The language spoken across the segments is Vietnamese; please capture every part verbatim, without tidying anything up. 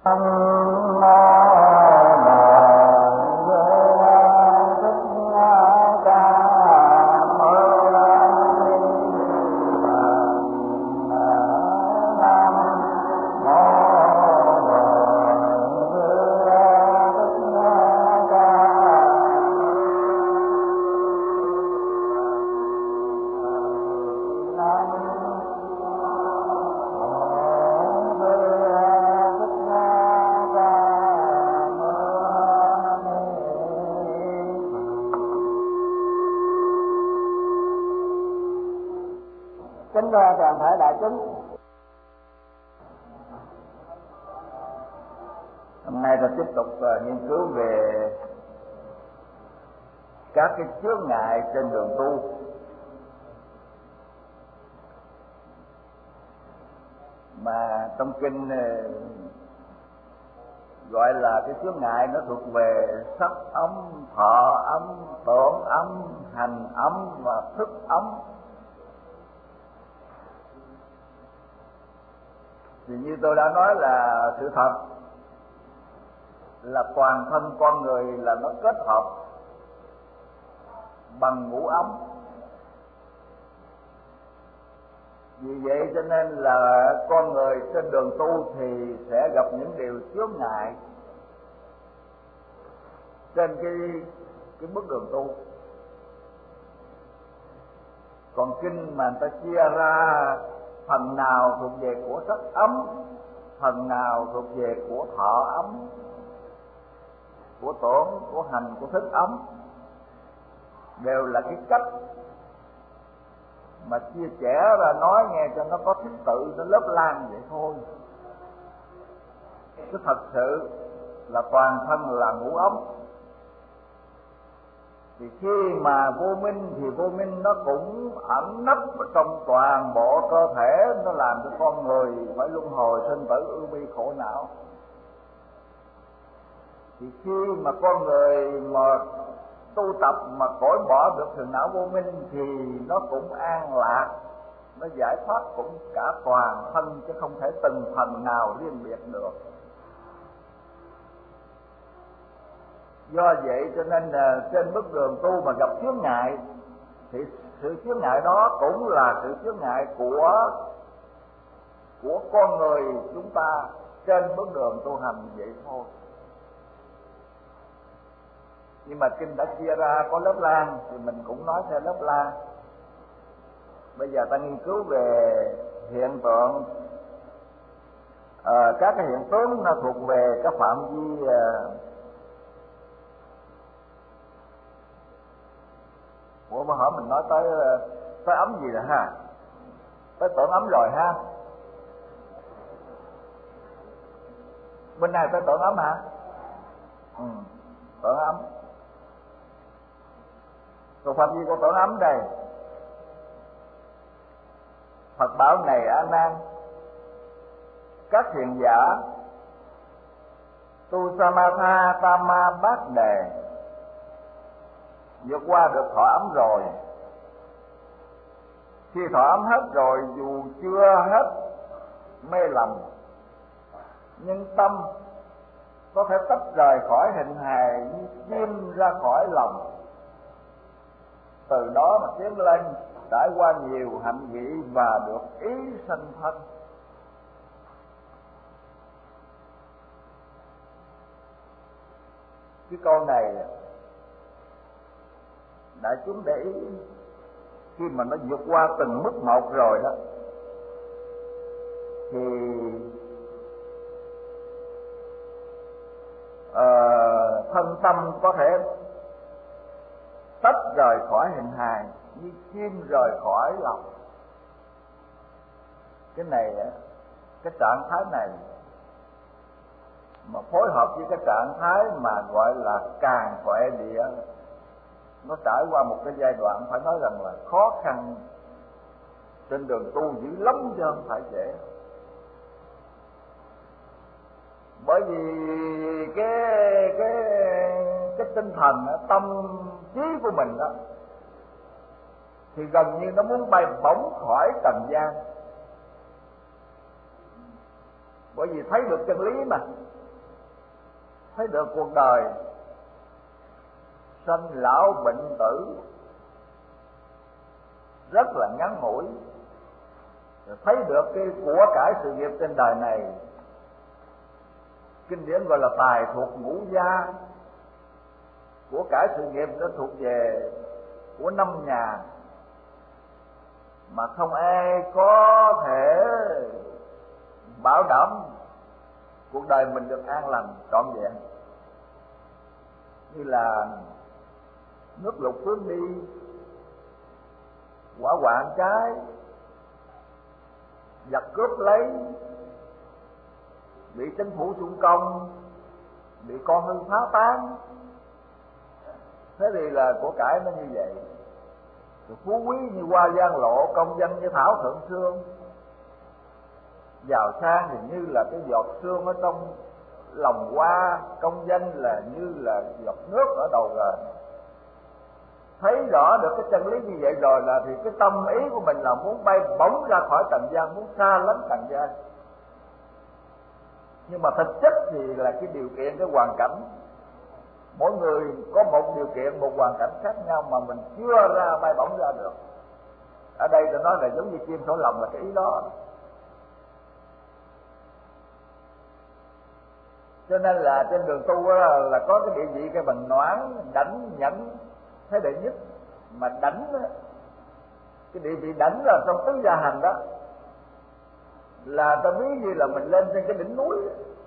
Kính thưa toàn thể đại chúng, hôm nay ta tiếp tục uh, nghiên cứu về các cái chướng ngại trên đường tu. Mà trong kinh uh, gọi là cái chướng ngại nó thuộc về sắc ấm, thọ ấm, tưởng ấm, hành ấm và thức ấm. Thì như tôi đã nói là sự thật là toàn thân con người là nó kết hợp bằng ngũ ấm. Vì vậy cho nên là con người trên đường tu thì sẽ gặp những điều chướng ngại trên cái cái bước đường tu. Còn kinh mà người ta chia ra phần nào thuộc về của sắc ấm, phần nào thuộc về của thọ ấm, của tưởng, của hành, của thức ấm, đều là cái cách mà chia sẻ ra nói nghe cho nó có thứ tự, nó lớp lan vậy thôi. Chứ thật sự là toàn thân là ngũ ấm. Thì khi mà vô minh thì vô minh nó cũng ẩn nấp trong toàn bộ cơ thể, nó làm cho con người phải luân hồi sinh tử ưu bi khổ não. Thì khi mà con người mà tu tập mà cởi bỏ được phiền não vô minh thì nó cũng an lạc, nó giải thoát cũng cả toàn thân, chứ không thể từng phần nào riêng biệt được. Do vậy cho nên là trên bước đường tu mà gặp chướng ngại thì sự chướng ngại đó cũng là sự chướng ngại của của con người chúng ta trên bước đường tu hành vậy thôi. Nhưng mà kinh đã chia ra có lớp lan thì mình cũng nói theo lớp lan. Bây giờ ta nghiên cứu về hiện tượng, à, các cái hiện tướng nó thuộc về các phạm vi à, Ủa mà hỏi mình nói tới tới ấm gì rồi ha? Tới tưởng ấm rồi ha? Bên này tới tưởng ấm hả? Ừ, tưởng ấm. Còn phạm vi của tưởng ấm đây. Phật bảo này A Nan, các thiền giả tu samatha tama bát đề vượt qua được thọ ấm rồi. Khi thọ ấm hết rồi, dù chưa hết mê lầm, nhưng tâm có thể tách rời khỏi hình hài như chim ra khỏi lòng. Từ đó mà tiến lên, trải qua nhiều hạnh vị và được ý sanh thân. Cái câu này đại chúng để ý, khi mà nó vượt qua từng mức một rồi đó thì uh, thân tâm có thể tách rời khỏi hình hài như chim rời khỏi lòng. Cái này, cái trạng thái này mà phối hợp với cái trạng thái mà gọi là càn quệ địa, nó trải qua một cái giai đoạn phải nói rằng là khó khăn trên đường tu dữ lắm chứ không phải dễ. Bởi vì cái cái cái tinh thần tâm trí của mình đó thì gần như nó muốn bay bổng khỏi trần gian. Bởi vì thấy được chân lý mà, thấy được cuộc đời sanh lão bệnh tử rất là ngắn ngủi, thấy được cái của cải sự nghiệp trên đời này. Kinh điển gọi là tài thuộc ngũ gia, của cải sự nghiệp nó thuộc về của năm nhà, mà không ai có thể bảo đảm cuộc đời mình được an lành trọn vẹn. Như là nước lụt cuốn đi, hỏa hoạn cháy, giặc cướp lấy, bị chính phủ xung công, bị con hư phá tán. Thế thì là của cải nó như vậy. Rồi phú quý như hoa giang lộ, công danh như thảo thượng sương. Giàu sang thì như là cái giọt sương ở trong lòng hoa, công danh là như là giọt nước ở đầu gền. Thấy rõ được cái chân lý như vậy rồi là thì cái tâm ý của mình là muốn bay bổng ra khỏi trần gian, muốn xa lánh trần gian. Nhưng mà thực chất thì là cái điều kiện, cái hoàn cảnh, mỗi người có một điều kiện, một hoàn cảnh khác nhau mà mình chưa ra bay bổng ra được. Ở đây tôi nói là giống như chim sổ lòng là cái ý đó. Cho nên là trên đường tu là, là có cái địa vị cái bằng noãn, đảnh, nhẫn, thế đệ nhất. Mà đảnh, cái địa vị đảnh là trong tứ gia hành đó, là ta ví như là mình lên trên cái đỉnh núi,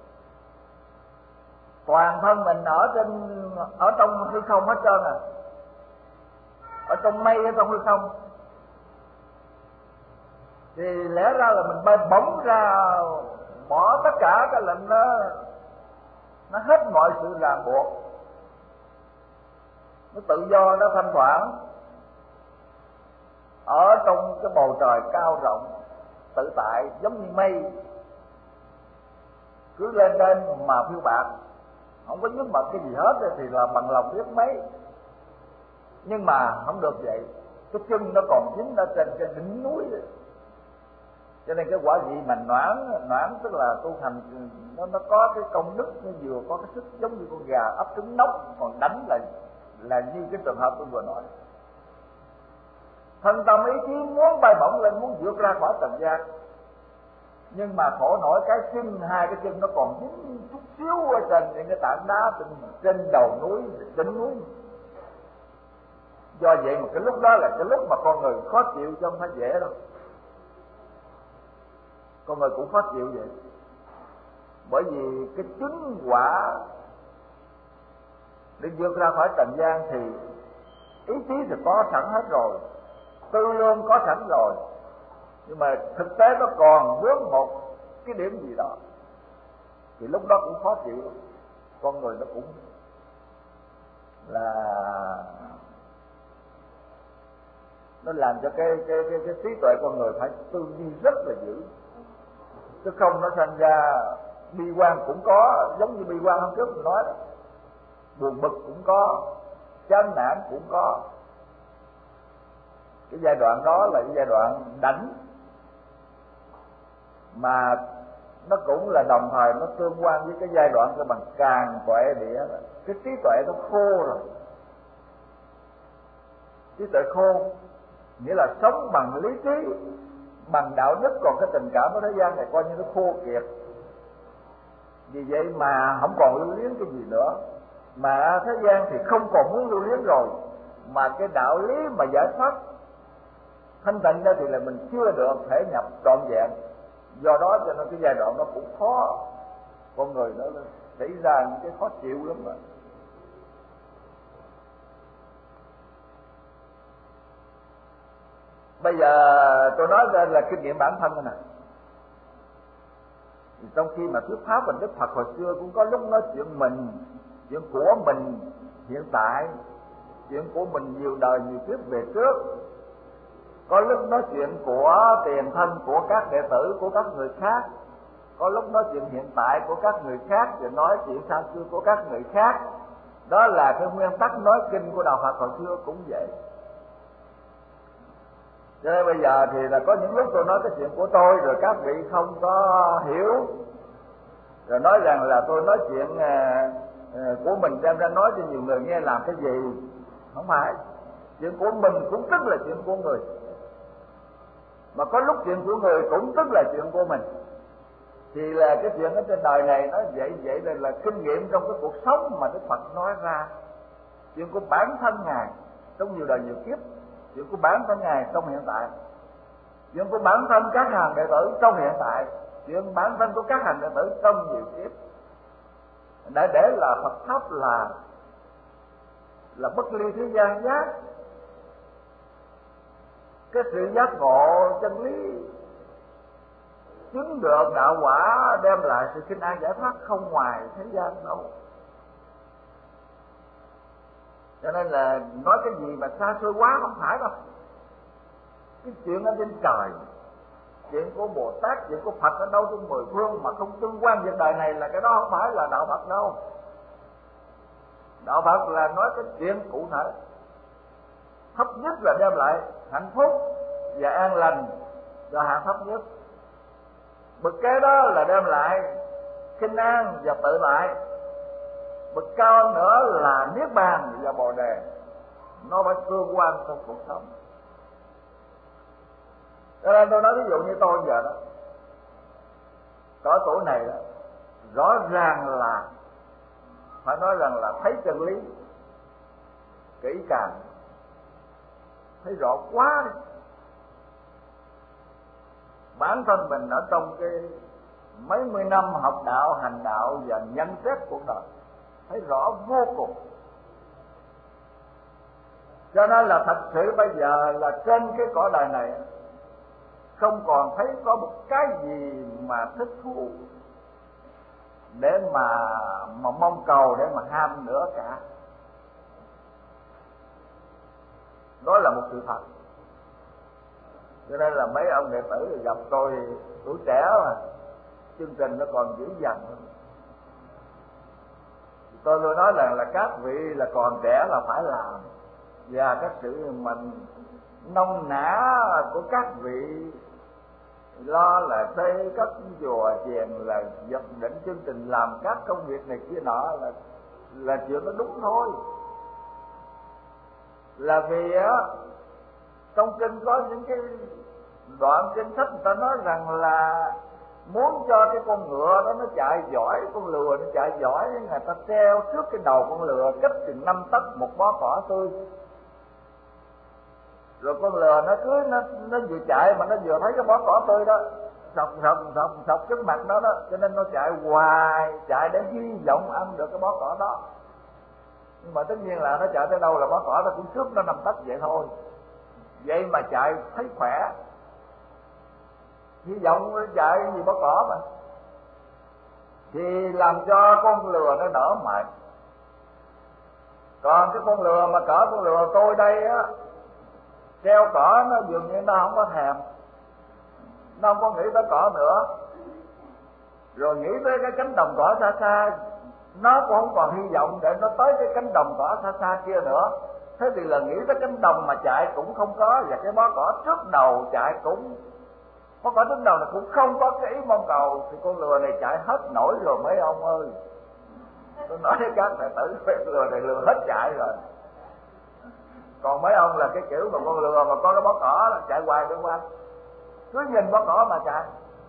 toàn thân mình ở trên ở trong hư không hết trơn à, ở trong mây, ở trong hư không, thì lẽ ra là mình bay bổng ra, bỏ tất cả cái lệnh nó nó hết mọi sự ràng buộc, nó tự do, nó thanh thoảng ở trong cái bầu trời cao rộng tự tại, giống như mây cứ lên lên mà phiêu bạt, không có nhúc mật cái gì hết thì là bằng lòng biết mấy. Nhưng mà không được vậy, cái chân nó còn dính ở trên cái đỉnh núi. Cho nên cái quả vị mà noãn, noãn tức là tu hành nó nó có cái công đức, nó vừa có cái sức giống như con gà ấp trứng nóc, còn đánh là là như cái trường hợp tôi vừa nói. Thân tâm ý chí muốn bay bổng lên, muốn vượt ra khỏi trần gian, nhưng mà khổ nổi cái chân, hai cái chân nó còn dính chút xíu ở trên những cái tảng đá trên, trên đầu núi, đỉnh núi. Do vậy mà cái lúc đó là cái lúc mà con người khó chịu, chứ không phải dễ đâu. Con người cũng khó chịu vậy, bởi vì cái chứng quả để vượt ra khỏi trần gian thì ý chí thì có sẵn hết rồi, tư lương có sẵn rồi, nhưng mà thực tế nó còn vướng một cái điểm gì đó thì lúc đó cũng khó chịu. Con người nó cũng là nó làm cho cái cái cái, cái trí tuệ con người phải tư duy rất là dữ, chứ không nó thành ra bi quan cũng có, giống như bi quan hôm trước tôi nói đó, buồn bực cũng có, chán nản cũng có. Cái giai đoạn đó là cái giai đoạn đảnh, mà nó cũng là đồng thời nó tương quan với cái giai đoạn cái bằng càn tuệ địa, cái trí tuệ nó khô rồi. Trí tuệ khô nghĩa là sống bằng lý trí, bằng đạo đức, còn cái tình cảm ở thế gian này coi như nó khô kiệt. Vì vậy mà không còn lưu luyến cái gì nữa, mà thế gian thì không còn muốn lưu luyến rồi, mà cái đạo lý mà giải thoát thanh tịnh đó thì là mình chưa được thể nhập trọn vẹn. Do đó cho nên cái giai đoạn nó cũng khó, con người nó xảy ra những cái khó chịu lắm rồi. Bây giờ tôi nói ra là kinh nghiệm bản thân nè. Trong khi mà thuyết pháp mình Đức Phật hồi xưa cũng có lúc nói chuyện mình, chuyện của mình hiện tại, chuyện của mình nhiều đời nhiều kiếp về trước. Có lúc nói chuyện của tiền thân, của các đệ tử, của các người khác. Có lúc nói chuyện hiện tại của các người khác, rồi nói chuyện xa xưa của các người khác. Đó là cái nguyên tắc nói kinh của Đạo Phật hồi xưa cũng vậy. Cho nên bây giờ thì là có những lúc tôi nói cái chuyện của tôi, rồi các vị không có hiểu, rồi nói rằng là tôi nói chuyện à, à, của mình đem ra nói cho nhiều người nghe làm cái gì. Không phải, chuyện của mình cũng tức là chuyện của người, mà có lúc chuyện của người cũng tức là chuyện của mình. Thì là cái chuyện ở trên đời này nó vậy vậy là, là kinh nghiệm trong cái cuộc sống mà Đức Phật nói ra. Chuyện của bản thân Ngài trong nhiều đời nhiều kiếp, chuyện của bản thân Ngài trong hiện tại, chuyện của bản thân các hàng đệ tử trong hiện tại, chuyện bản thân của các hàng đệ tử trong nhiều kiếp, để để là Phật pháp là là bất ly thế gian giác. Cái sự giác ngộ chân lý, chứng được đạo quả, đem lại sự kinh an giải thoát không ngoài thế gian đâu. Cho nên là nói cái gì mà xa xôi quá không phải đâu. Cái chuyện ở trên trời, chuyện của Bồ Tát, chuyện của Phật ở đâu trong mười phương mà không tương quan việc đời này, là cái đó không phải là đạo Phật đâu. Đạo Phật là nói cái chuyện cụ thể, thấp nhất là đem lại hạnh phúc và an lành cho hạng thấp nhất. Bậc kế đó là đem lại kinh an và tự tại. Bậc cao hơn nữa là niết bàn và bồ đề. Nó phải tương quan trong cuộc sống. Cho nên tôi nói ví dụ như tôi giờ đó, có tuổi này đó, rõ ràng là phải nói rằng là thấy chân lý kỹ càng, thấy rõ quá đi. Bản thân mình ở trong cái mấy mươi năm học đạo, hành đạo và nhận xét cuộc đời, thấy rõ vô cùng. Cho nên là thật sự bây giờ là trên cái cõi đời này không còn thấy có một cái gì mà thích thú để mà mà mong cầu, để mà ham nữa cả. Đó là một sự thật. Cho nên là mấy ông đệ tử gặp tôi tuổi trẻ mà chương trình nó còn dữ dằn hơn. Tôi luôn nói rằng là, là các vị là còn trẻ là phải làm, và cái sự mình nông nã của các vị lo là xây các chùa chiền, là dập định chương trình làm các công việc này kia nọ là là chuyện nó đúng thôi. Là vì á trong kinh có những cái đoạn kinh sách người ta nói rằng là muốn cho cái con ngựa đó nó chạy giỏi, con lừa nó chạy giỏi, người ta treo trước cái đầu con lừa cách chừng năm tấc một bó cỏ tươi. Rồi con lừa nó cứ nó nó vừa chạy mà nó vừa thấy cái bó cỏ tươi đó, sọc sọc sọc sọc trước mặt đó đó, cho nên nó chạy hoài, chạy để hy vọng ăn được cái bó cỏ đó. Nhưng mà tất nhiên là nó chạy tới đâu là bó cỏ nó cũng trước nó nằm tấc vậy thôi. Vậy mà chạy thấy khỏe, hy vọng nó chạy gì bó cỏ mà, thì làm cho con lừa nó đỡ mệt. Còn cái con lừa mà cỡ con lừa tôi đây á, treo cỏ nó dường như nó không có thèm, nó không có nghĩ tới cỏ nữa. Rồi nghĩ tới cái cánh đồng cỏ xa xa, nó cũng không còn hy vọng để nó tới cái cánh đồng cỏ xa xa kia nữa. Thế thì là nghĩ tới cánh đồng mà chạy cũng không có, và cái bó cỏ trước đầu chạy cũng bó cỏ trước đầu là cũng không có cái ý mong cầu, thì con lừa này chạy hết nổi rồi mấy ông ơi. Tôi nói với các đệ tử, cái lừa này lừa hết chạy rồi. Còn mấy ông là cái kiểu mà con lừa mà có cái bó cỏ là chạy hoài đi qua, cứ nhìn bó cỏ mà chạy.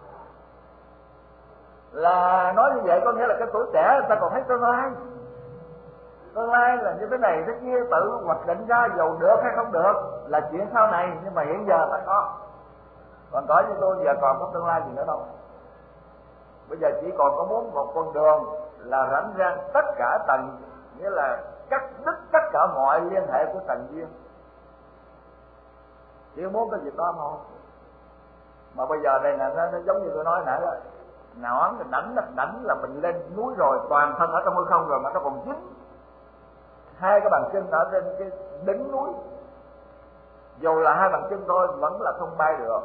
Là nói như vậy có nghĩa là cái tuổi trẻ người ta còn thấy tương lai. Tương lai là như thế này thế kia, tự hoạch định ra dầu được hay không được là chuyện sau này, nhưng mà hiện giờ ta có. Còn cõi như tôi giờ còn có tương lai gì nữa đâu. Bây giờ chỉ còn có muốn một con đường là rảnh rang tất cả tầng, nghĩa là cắt đứt tất cả mọi liên hệ của tầng duyên, chỉ muốn cái việc đó thôi. Mà bây giờ đây là nó, nó giống như tôi nói nãy rồi, nón thì đánh đánh là mình lên núi rồi, toàn thân ở trong hư không rồi mà nó còn dính hai cái bàn chân ở trên cái đỉnh núi, dù là hai bàn chân thôi vẫn là không bay được.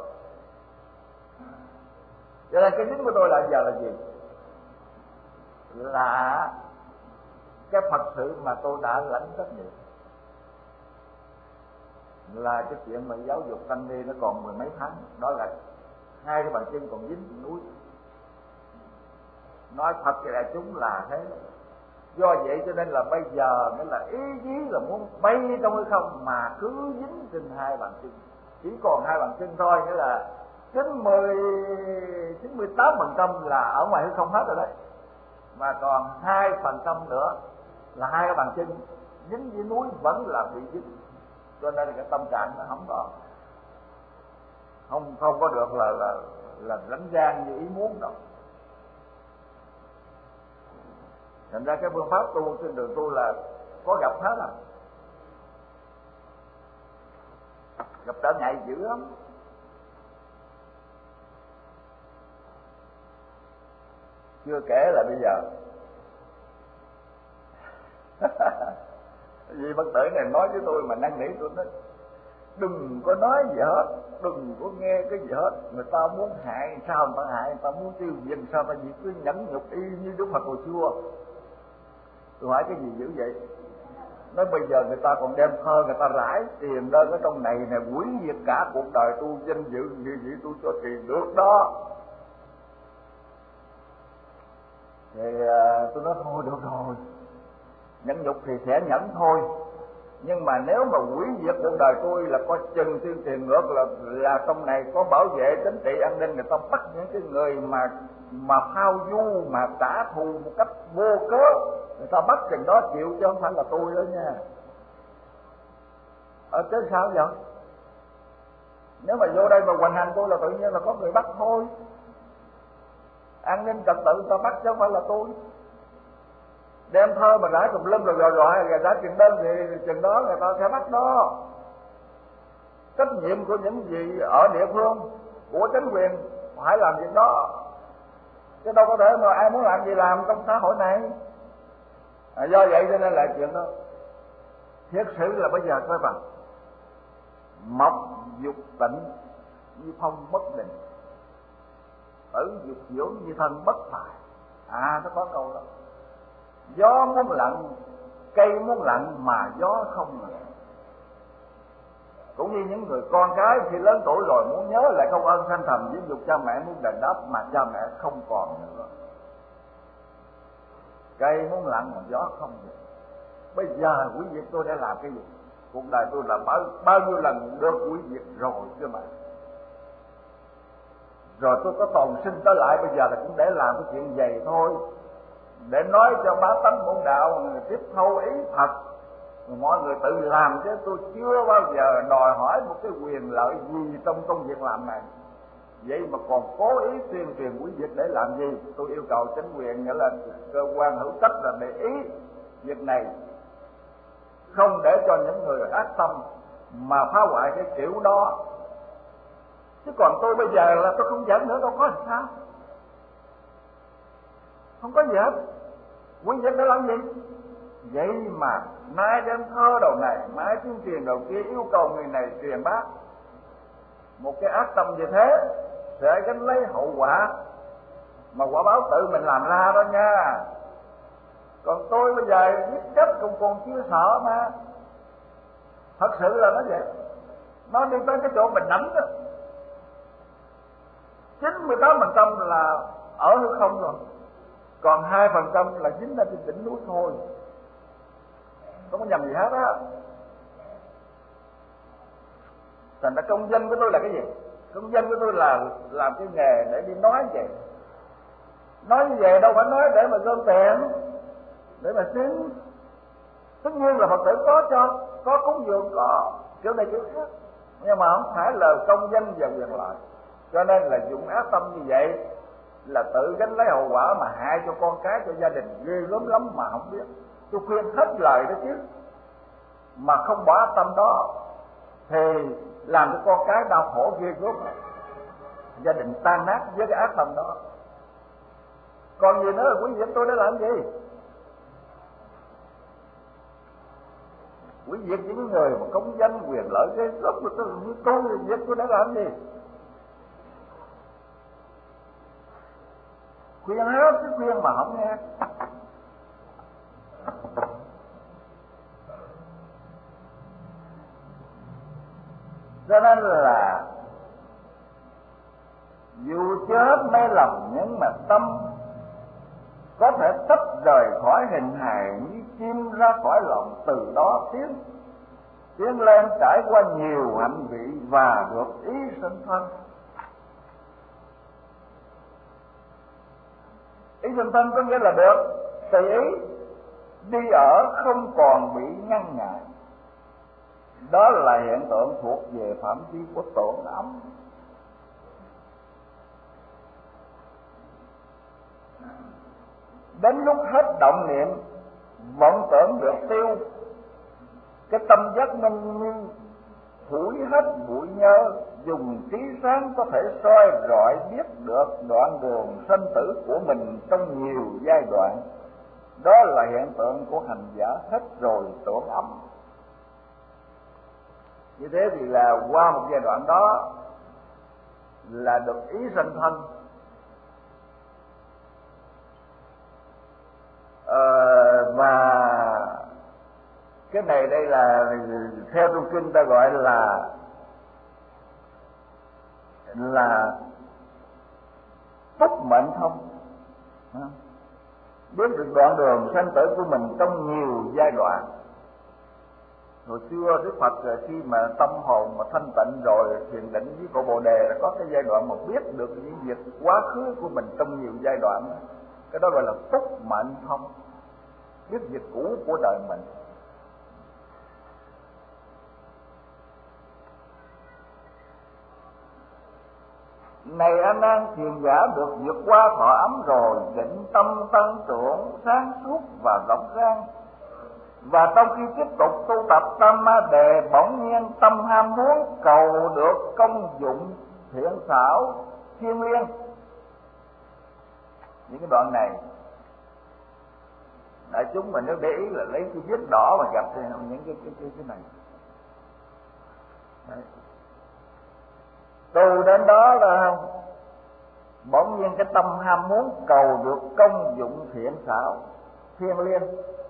Cho nên cái dính của tôi là giờ là gì? Là cái Phật sự mà tôi đã lãnh trách nhiệm, là cái chuyện mà giáo dục tăng ni nó còn mười mấy tháng, đó là hai cái bàn chân còn dính núi. nói thật cho đại chúng là thế. Do vậy cho nên là bây giờ nghĩa là ý chí là muốn bay trong hư không mà cứ dính trên hai bàn chân, chỉ còn hai bàn chân thôi, nghĩa là chín mươi chín mươi tám phần trăm là ở ngoài hư không hết rồi đấy, mà còn hai phần trăm nữa là hai cái bàn chân dính với núi vẫn là bị dính. Cho nên là cái tâm trạng nó không có không không có được là là là đánh gian như ý muốn đâu. Thành ra cái phương pháp tu trên đường tu là có gặp hết à, gặp trở ngại dữ lắm. Chưa kể là bây giờ vì Bất Tử này nói với tôi mà năn nỉ tôi nói đừng có nói gì hết, đừng có nghe cái gì hết. Người ta muốn hại sao người ta hại, người ta muốn tiêu diệt sao ta diệt, cứ nhẫn nhục y như Đức Phật hồi xưa. Tôi hỏi cái gì dữ vậy? Nói bây giờ người ta còn đem thơ, người ta rải tiền đơn ở trong này nè, hủy diệt cả cuộc đời tu, danh dự như vậy tôi cho tiền được đó. Thì uh, tôi nói thôi được rồi, nhẫn nhục thì sẽ nhẫn thôi, nhưng mà nếu mà hủy diệt cuộc đời tôi là coi chừng tiêu tiền ngược là là trong này có bảo vệ chính trị an ninh, người ta bắt những cái người mà mà phao du mà trả thù một cách vô cớ, người ta bắt chừng đó chịu chứ không phải là tôi đó nha. Ở chứ sao vậy? Nếu mà vô đây mà hoành hành tôi là tự nhiên là có người bắt thôi. An ninh trật tự người ta bắt chứ không phải là tôi. Đem thơ mà rải tùm lum rồi rồi rồi rồi rải chừng đơn thì chừng đó người ta sẽ bắt đó. Trách nhiệm của những gì ở địa phương, của chính quyền phải làm việc đó, chứ đâu có thể mà ai muốn làm gì làm trong xã hội này. À, do vậy cho nên là chuyện đó thiết sự là bây giờ các bạn mọc dục tịnh như phong bất định, tử dục dưỡng như thân bất phải. À nó có câu đó, gió muốn lặng, cây muốn lặng mà gió không lặng. Cũng như những người con cái khi lớn tuổi rồi muốn nhớ lại công ơn sanh thành giáo dục cha mẹ, muốn đền đáp mà cha mẹ không còn nữa. Cây muốn lặng mà gió không được. Bây giờ quý vị tôi đã làm cái gì? Cuộc đời tôi là bao, bao nhiêu lần được quý vị rồi chứ mà. Rồi tôi có tồn sinh tới lại bây giờ là cũng để làm cái chuyện vậy thôi, để nói cho bá tánh môn đạo người tiếp thâu ý thật, mọi người tự làm, chứ tôi chưa bao giờ đòi hỏi một cái quyền lợi gì trong công việc làm này. Vậy mà còn cố ý tuyên truyền quý vị để làm gì? Tôi yêu cầu chính quyền, nghĩa là cơ quan hữu trách là để ý việc này, không để cho những người ác tâm mà phá hoại cái kiểu đó. Chứ còn tôi bây giờ là tôi không dẫn nữa, đâu có sao, không có gì hết. Quý vị đã làm gì? Vậy mà nay đem thơ đầu này, mai tuyên truyền đầu kia, yêu cầu người này truyền bá một cái ác tâm như thế sẽ gánh lấy hậu quả, mà quả báo tự mình làm ra đó nha. Còn tôi bây giờ giết chết cũng còn chưa sợ mà. Thật sự là nó vậy. Nó đi tới cái chỗ mình nắm đó, chín mươi tám phần trăm là ở hư không rồi, còn hai phần trăm là dính ra trên đỉnh núi thôi, không có nhầm gì hết á. Thành ra công danh của tôi là cái gì? Công danh của tôi là làm cái nghề để đi nói vậy. Nói như vậy đâu phải nói để mà gom tiền, để mà xin. Tất nhiên là Phật tử có cho, có cúng dường, có kiểu này kiểu khác, nhưng mà không phải là công danh và quyền lợi. Cho nên là dụng ác tâm như vậy là tự gánh lấy hậu quả mà hại cho con cái, cho gia đình ghê gớm lắm mà không biết. Tôi khuyên hết lời đó chứ, mà không bỏ ác tâm đó thì làm cho con cái đau khổ ghê gớm, gia đình tan nát với cái ác tâm đó. Còn gì nữa là quý vị tôi đã làm gì? Quý vị những người mà công danh quyền lợi ghê gớm của tôi, như tôi thì tôi đã làm gì? Khuyên hết chứ khuyên mà không nghe. Cho nên là dù chết mấy lòng nhưng mà tâm có thể tách rời khỏi hình hài như chim ra khỏi lòng, từ đó tiến tiến lên trải qua nhiều hạnh vị và được ý sinh thân. Ý sinh thân có nghĩa là được tùy ý đi ở, không còn bị ngăn ngại. Đó là hiện tượng thuộc về phạm vi của tưởng ấm. Đến lúc hết động niệm, vọng tưởng được tiêu, cái tâm giác minh như phủi hết bụi nhơ, dùng trí sáng có thể soi rọi biết được đoạn đường sinh tử của mình trong nhiều giai đoạn. Đó là hiện tượng của hành giả hết rồi tưởng ấm. Như thế thì là qua một giai đoạn đó là được ý sinh thân. Ờ, và cái này đây là theo trong kinh ta gọi là là túc mệnh thông, biết được đoạn đường sanh tử của mình trong nhiều giai đoạn. Hồi xưa Đức Phật khi mà tâm hồn mà thanh tịnh rồi, thiền định với cội Bồ Đề, là có cái giai đoạn mà biết được những việc quá khứ của mình trong nhiều giai đoạn. Cái đó gọi là túc mệnh thông, biết việc cũ của đời mình. Này A Nan, thiền giả được vượt qua thọ ấm rồi, định tâm tăng trưởng sáng suốt và rộng rang. Và trong khi tiếp tục tu tập tam ma đề, bỗng nhiên tâm ham muốn cầu được công dụng thiện xảo thiên liêng. Những cái đoạn này đại chúng mà nếu để ý là lấy cái viết đỏ mà gặp thì những cái cái cái, cái này. Đấy. Tu đến đó là bỗng nhiên cái tâm ham muốn cầu được công dụng thiện xảo thiên liêng.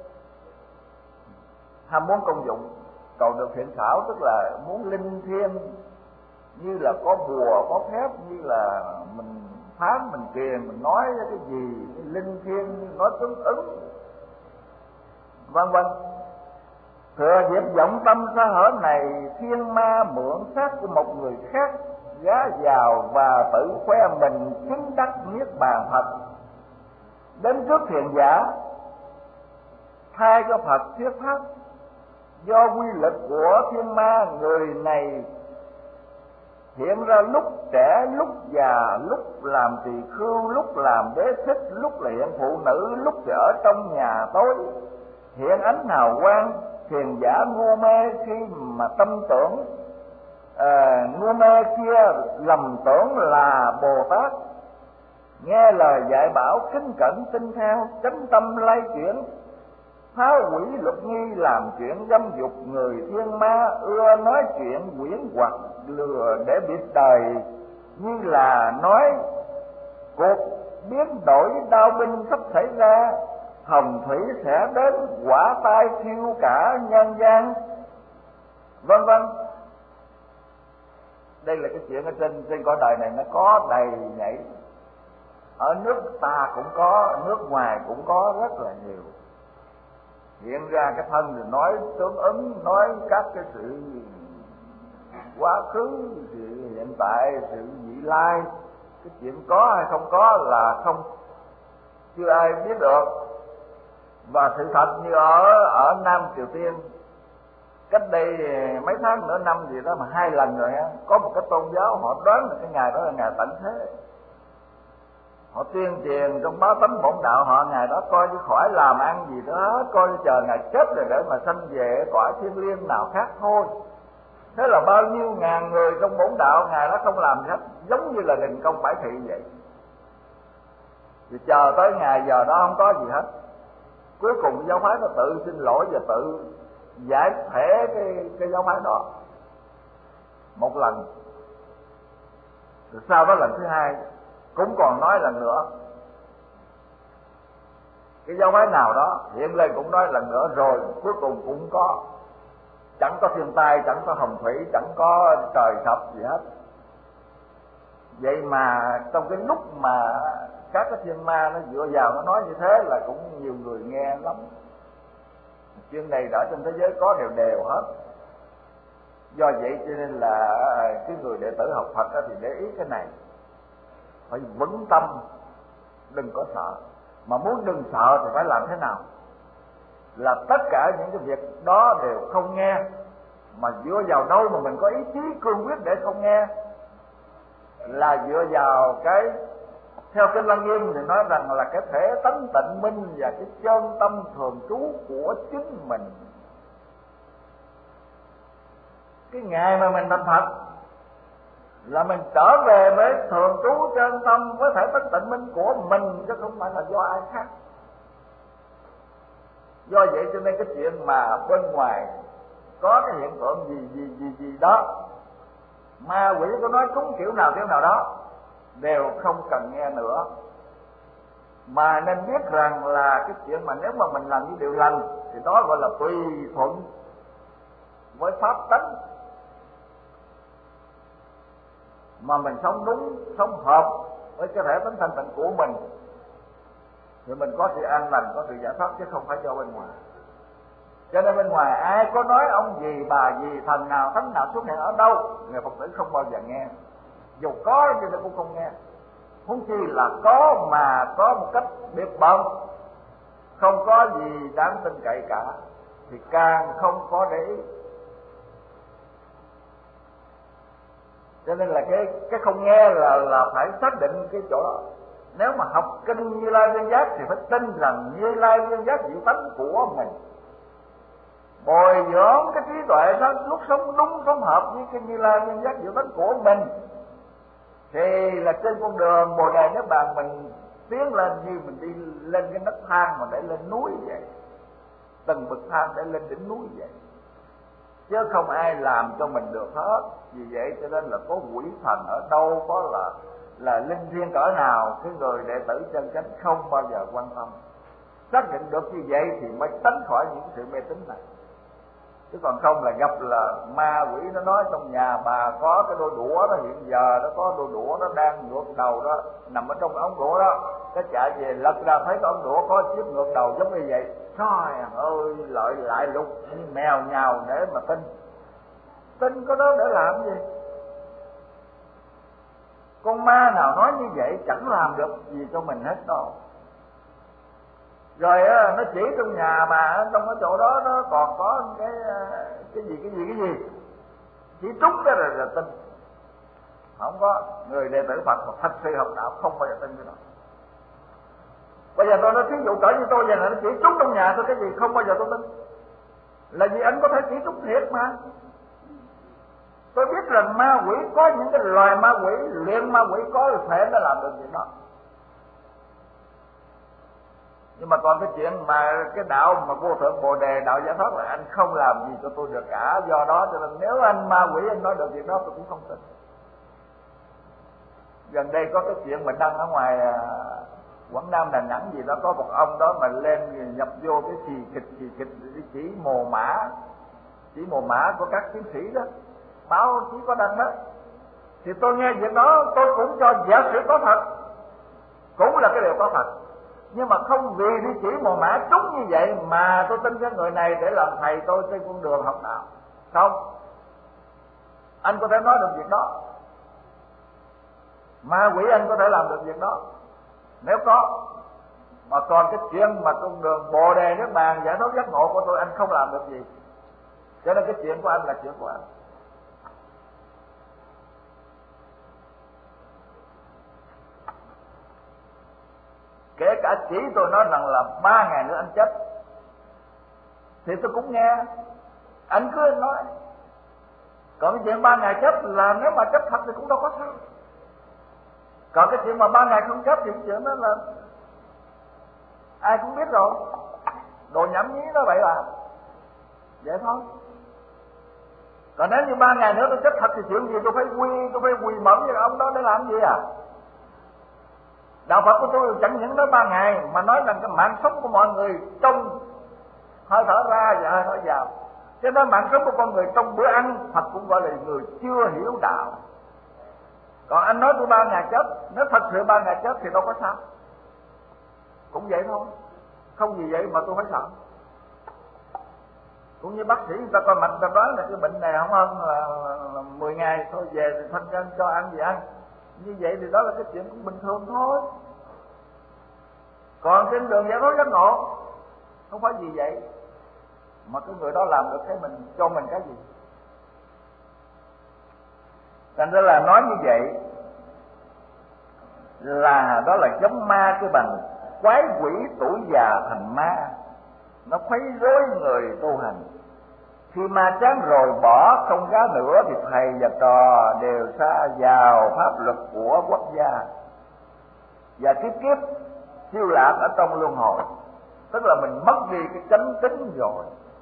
Ham muốn công dụng, cầu được thiện xảo tức là muốn linh thiêng, như là có bùa có phép, như là mình phán mình kiền, mình nói cái gì linh thiêng, nói tương ứng, vân vân. Thừa dịp vọng tâm sơ hở này, thiên ma mượn xác của một người khác gá vào và tự khoe mình chứng đắc niết bàn thật. Đến trước thiền giả thay cho Phật thuyết pháp. Do quy lực của thiên ma, người này hiện ra lúc trẻ, lúc già, lúc làm tỳ khưu, lúc làm đế thích, lúc là hiện phụ nữ, lúc thì ở trong nhà tối. Hiện ánh hào quang, thiền giả ngu mê khi mà tâm tưởng à, ngu mê kia lầm tưởng là Bồ Tát. Nghe lời dạy bảo kính cẩn tin theo, chánh tâm lay chuyển, phá hủy luật nghi, làm chuyện dâm dục. Người thiên ma ưa nói chuyện quyến hoặc lừa để bịt đời, như là nói cuộc biến đổi đao binh sắp xảy ra, hồng thủy sẽ đến, quả tai thiêu cả nhân gian, vân vân. Đây là cái chuyện ở trên trên cõi đời này nó có đầy nhảy. Ở nước ta cũng có, nước ngoài cũng có rất là nhiều. Hiện ra cái thân thì nói tương ứng, nói các cái sự quá khứ, sự hiện tại, sự vị lai. Cái chuyện có hay không có là không, chưa ai biết được. Và sự thật như ở ở Nam Triều Tiên, cách đây mấy tháng nửa năm gì đó mà hai lần rồi ha, có một cái tôn giáo họ đoán là cái ngày đó là ngày tận thế. Họ tuyên truyền trong báo tánh bổn đạo họ ngày đó coi như khỏi làm ăn gì đó, coi như chờ ngày chết rồi để mà sanh về cõi thiên liêng nào khác thôi. Thế là bao nhiêu ngàn người trong bổn đạo ngày đó không làm gì hết, giống như là đình công bãi thị vậy. Thì chờ tới ngày giờ đó không có gì hết. Cuối cùng giáo phái nó tự xin lỗi và tự giải thể cái, cái giáo phái đó một lần. Rồi sau đó lần thứ hai cũng còn nói lần nữa. Cái giáo phái nào đó hiện lên cũng nói lần nữa, rồi cuối cùng cũng có. Chẳng có thiên tai, chẳng có hồng thủy, chẳng có trời sập gì hết. Vậy mà trong cái lúc mà các cái thiên ma nó dựa vào nó nói như thế là cũng nhiều người nghe lắm. Chuyện này ở trên thế giới có đều đều hết. Do vậy cho nên là cái người đệ tử học Phật thì để ý cái này, phải vững tâm, đừng có sợ. Mà muốn đừng sợ thì phải làm thế nào? Là tất cả những cái việc đó đều không nghe, mà dựa vào đâu mà mình có ý chí cương quyết để không nghe? Là dựa vào cái, theo cái Lăng Nghiêm thì nói rằng là cái thể tánh tịnh minh và cái chân tâm thường trú của chính mình. Cái ngày mà mình thành Phật là mình trở về với thường trú chân tâm với thể tánh tịnh minh của mình, chứ không phải là do ai khác. Do vậy cho nên cái chuyện mà bên ngoài có cái hiện tượng gì gì gì gì đó, ma quỷ có nói trúng kiểu nào kiểu nào đó, đều không cần nghe nữa. Mà nên biết rằng là cái chuyện mà nếu mà mình làm những điều lành thì đó gọi là tùy thuận với pháp tánh, mà mình sống đúng, sống hợp với cái thể tánh thanh tịnh của mình thì mình có sự an lành, có sự giải thoát, chứ không phải do bên ngoài. Cho nên bên ngoài ai có nói ông gì, bà gì, thần nào, thánh nào xuất hiện ở đâu, người Phật tử không bao giờ nghe. Dù có thì nó cũng không nghe. Huống chi là có mà có một cách biệt bợm, không có gì đáng tin cậy cả, thì càng không có để ý. Cho nên là cái cái không nghe là là phải xác định cái chỗ đó. Nếu mà học kinh Như Lai Viên Giác thì phải tin rằng Như Lai Viên Giác diệu tánh của mình, bồi dưỡng cái trí tuệ đó lúc sống đúng, sống hợp với cái Như Lai Viên Giác diệu tánh của mình, thì là trên con đường Bồ Đề Niết Bàn mình tiến lên như mình đi lên cái nấc thang mà để lên núi vậy, từng bậc thang để lên đỉnh núi vậy, chứ không ai làm cho mình được hết. Vì vậy cho nên là có quỷ thần ở đâu, có là là linh thiêng cỡ nào, cái người đệ tử chân chánh không bao giờ quan tâm. Xác định được như vậy thì mới tránh khỏi những sự mê tín này. Chứ còn không là gặp là ma quỷ nó nói trong nhà bà có cái đôi đũa đó, hiện giờ nó có đôi đũa nó đang ngược đầu đó, nằm ở trong cái ống đũa đó, cái chạy về lật ra thấy cái ống đũa có chiếc ngược đầu giống như vậy. Trời ơi, lợi lại lục mèo nhào để mà tin. Tin có đó để làm gì? Con ma nào nói như vậy chẳng làm được gì cho mình hết đâu. Rồi á, nó chỉ trong nhà mà trong cái chỗ đó nó còn có cái cái gì cái gì cái gì chỉ trúng cái là, là tin. Không có người đệ tử Phật mà thật sự học đạo không bao giờ tin cái đó. Bây giờ tôi nói thí dụ cỡ như tôi vậy là nó chỉ trúng trong nhà tôi cái gì không bao giờ tôi tin. Là vì anh có thể chỉ trúng thiệt mà. Tôi biết rằng ma quỷ có những cái loài ma quỷ, luyện ma quỷ có thể nó làm được chuyện đó. Nhưng mà còn cái chuyện mà cái đạo mà vô thượng Bồ Đề, đạo giải thoát là anh không làm gì cho tôi được cả. Do đó cho nên nếu anh ma quỷ anh nói được chuyện đó tôi cũng không tin. Gần đây có cái chuyện mình đăng ở ngoài Quảng Nam, Đà Nẵng gì đó, có một ông đó mà lên nhập vô cái xì kịch xì kịch chỉ mồ mã, chỉ mồ mã của các chiến sĩ đó, báo chí có đăng đó. Thì tôi nghe việc đó tôi cũng cho giả sử có thật, cũng là cái điều có thật. Nhưng mà không vì đi chỉ mồ mã trúng như vậy mà tôi tin cái người này để làm thầy tôi trên con đường học đạo. Không, anh có thể nói được việc đó, ma quỷ anh có thể làm được việc đó nếu có. Mà còn cái chuyện mà con đường Bồ Đề Niết Bàn giải thoát giác ngộ của tôi anh không làm được gì. Cho nên cái chuyện của anh là chuyện của anh. Kể cả chỉ tôi nói rằng là ba ngày nữa anh chết thì tôi cũng nghe, anh cứ nói. Còn cái chuyện ba ngày chết là nếu mà chết thật thì cũng đâu có sao. Còn cái chuyện mà ba ngày không chết thì cái chuyện đó là ai cũng biết rồi, đồ nhảm nhí đó vậy là vậy thôi. Còn nếu như ba ngày nữa tôi chết thật thì chuyện gì tôi phải quy tôi phải quỳ mẫm với ông đó để làm gì à? Đạo Phật của tôi chẳng những nói ba ngày mà nói rằng cái mạng sống của mọi người trong hơi thở ra và hơi thở vào. Cho nên mạng sống của con người trong bữa ăn, Phật cũng gọi là người chưa hiểu đạo. Còn anh nói tôi ba ngày chết, nếu thật sự ba ngày chết thì đâu có sao. cũng vậy thôi, không vì vậy mà tôi phải sợ. Cũng như bác sĩ người ta coi mạch, người ta nói là cái bệnh này không hơn là, là mười ngày thôi, về thì phân cân cho ăn gì ăn. Như vậy thì đó là cái chuyện cũng bình thường thôi. Còn trên đường giải thoát giác ngộ không phải vì vậy mà cái người đó làm được cái mình cho mình cái gì. Thành ra là nói như vậy là đó là giống ma cái bằng quái quỷ tuổi già thành ma, nó khuấy rối người tu hành. Khi ma chán rồi bỏ không giá nữa thì thầy và trò đều sa vào pháp luật của quốc gia và kiếp kiếp siêu lạc ở trong luân hồi. Tức là mình mất đi cái chánh tính rồi.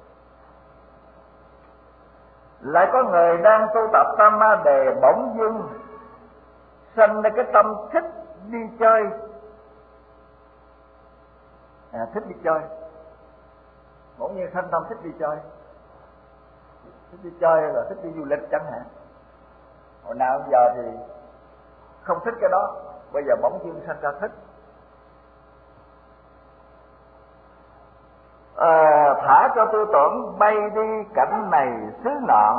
Lại có người đang tu tập tam ma đề bỗng dưng sanh ra cái tâm thích đi chơi, à, thích đi chơi, bỗng nhiên sanh tâm thích đi chơi. Thích đi chơi là thích đi du lịch chẳng hạn. Hồi nào giờ thì không thích cái đó, bây giờ bỗng dưng sanh ra thích. À, thả cho tư tưởng bay đi cảnh này xứ nọ,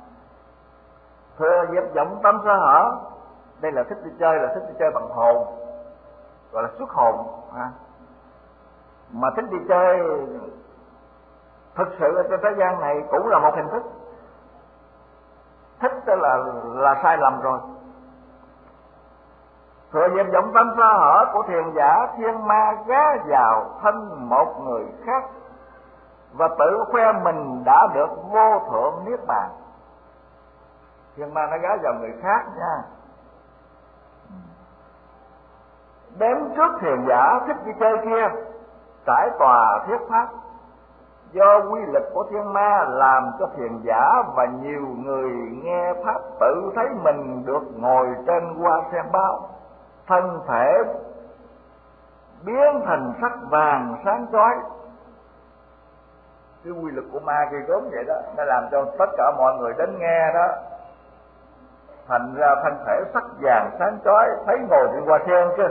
thừa dịp vọng tâm sơ hở. Đây là thích đi chơi, là thích đi chơi bằng hồn, gọi là xuất hồn ha. Mà thích đi chơi thực sự ở trên thế gian này cũng là một hình thức. Thích là là sai lầm rồi. Thừa dịp vọng tâm sơ hở của thiền giả, thiên ma gá vào thân một người khác và tự khoe mình đã được vô thượng niết bàn. Thiên ma nó gá vào người khác nha. Đến trước thiền giả thích đi chơi kia, trải tòa thuyết pháp. Do quy lực của thiên ma làm cho thiền giả và nhiều người nghe pháp tự thấy mình được ngồi trên hoa sen bao, thân thể biến thành sắc vàng sáng chói. Cái quy lực của ma kia gớm vậy đó, nó làm cho tất cả mọi người đến nghe đó thành ra thân thể sắc vàng sáng chói, thấy ngồi trên hoa sen chứ.